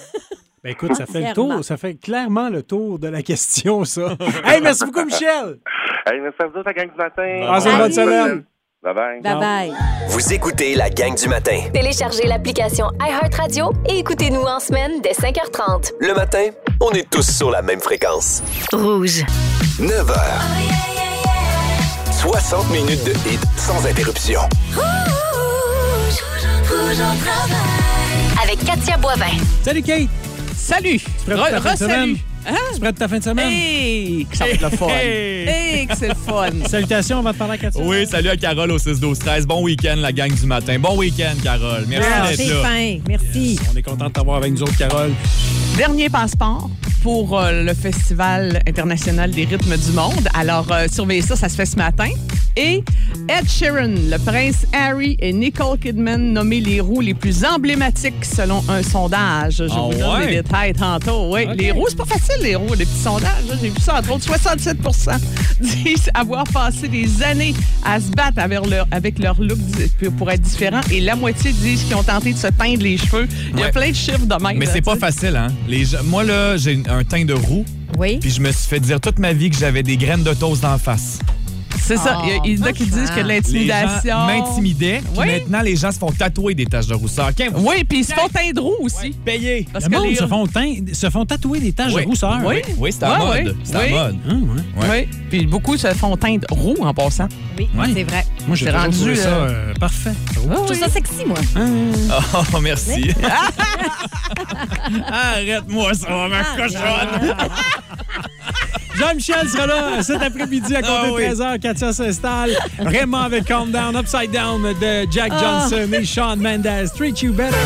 Ben écoute, ça fait le Clairement. tour, ça fait clairement le tour de la question, ça. Hey, merci beaucoup, Michel. Hey, merci à vous autres, la gang du matin. Passez une bonne semaine. Bye-bye. Bye-bye. Vous écoutez la gang du matin. Téléchargez l'application iHeartRadio et écoutez-nous en semaine dès cinq heures trente. Le matin, on est tous sur la même fréquence. Rouge. neuf heures. soixante minutes de hit sans interruption. Avec Katia Boivin. Salut, Kate. Salut. Tu prêt pour ta fin de semaine? Hein? Tu prêt pour ta fin de semaine? Hey, que ça va être le fun. Hey. Hey, que c'est le fun. Salutations, on va te parler à Katia. Oui, salut à Carole au six douze treize. Bon week-end, la gang du matin. Bon week-end, Carole. Merci Ah, d'être c'est là. fin. Merci. On est content de t'avoir avec nous autres, Carole. Dernier passeport pour euh, le Festival international des rythmes du monde. Alors, euh, surveillez ça, ça se fait ce matin. Et Ed Sheeran, le prince Harry et Nicole Kidman nommés les roues les plus emblématiques selon un sondage. Je Ah vous donne ouais? les détails tantôt. Oui, Ok. les roues, c'est pas facile, les roues, les petits sondages. là. J'ai vu ça, entre autres, soixante-sept pour cent disent avoir passé des années à se battre avec leur, avec leur look di- pour être différent. Et la moitié disent qu'ils ont tenté de se teindre les cheveux. Il y a Ouais. plein de chiffres de même. Mais là, c'est pas tu sais. facile, hein? Les gens- Moi, là, j'ai un teint de roux. Oui. Puis je me suis fait dire toute ma vie que j'avais des graines de toast d'en face. C'est ça. Il y a- il y en a qui disent que de Les l'intimidation. gens m'intimidaient. Puis Oui. maintenant, les gens se font tatouer des taches de rousseur. Quand vous Oui, puis ils se font teindre roux aussi. payez. Parce Le que monde les- se, font teindre- se font tatouer des taches Oui. de rousseur. Oui. Oui, c'est à Ouais, mode. ouais. C'est à Oui. mode. Ah, ouais. Ouais. Oui, puis beaucoup se font teindre roux en passant. Oui, Ouais. c'est vrai. Moi, j'ai C'est toujours rendu, trouvé ça euh, euh, parfait. Je trouve ça sexy, moi. Oh, merci. Arrête-moi, ça va ma cochonne. Jean-Michel sera là cet après-midi à compter Ah de oui. treize heures. Katia s'installe. Vraiment avec Calm Down, Upside Down de Jack Ah. Johnson et Shawn Mendes. Treat You Better.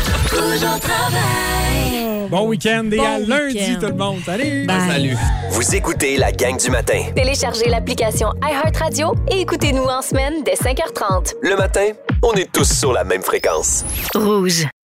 Bon week-end et Bon à lundi week-end. tout le monde. Salut. Bye. Salut. Vous écoutez la gang du matin. Téléchargez l'application iHeartRadio et écoutez-nous en semaine dès cinq heures trente. Le matin, on est tous sur la même fréquence. Rouge.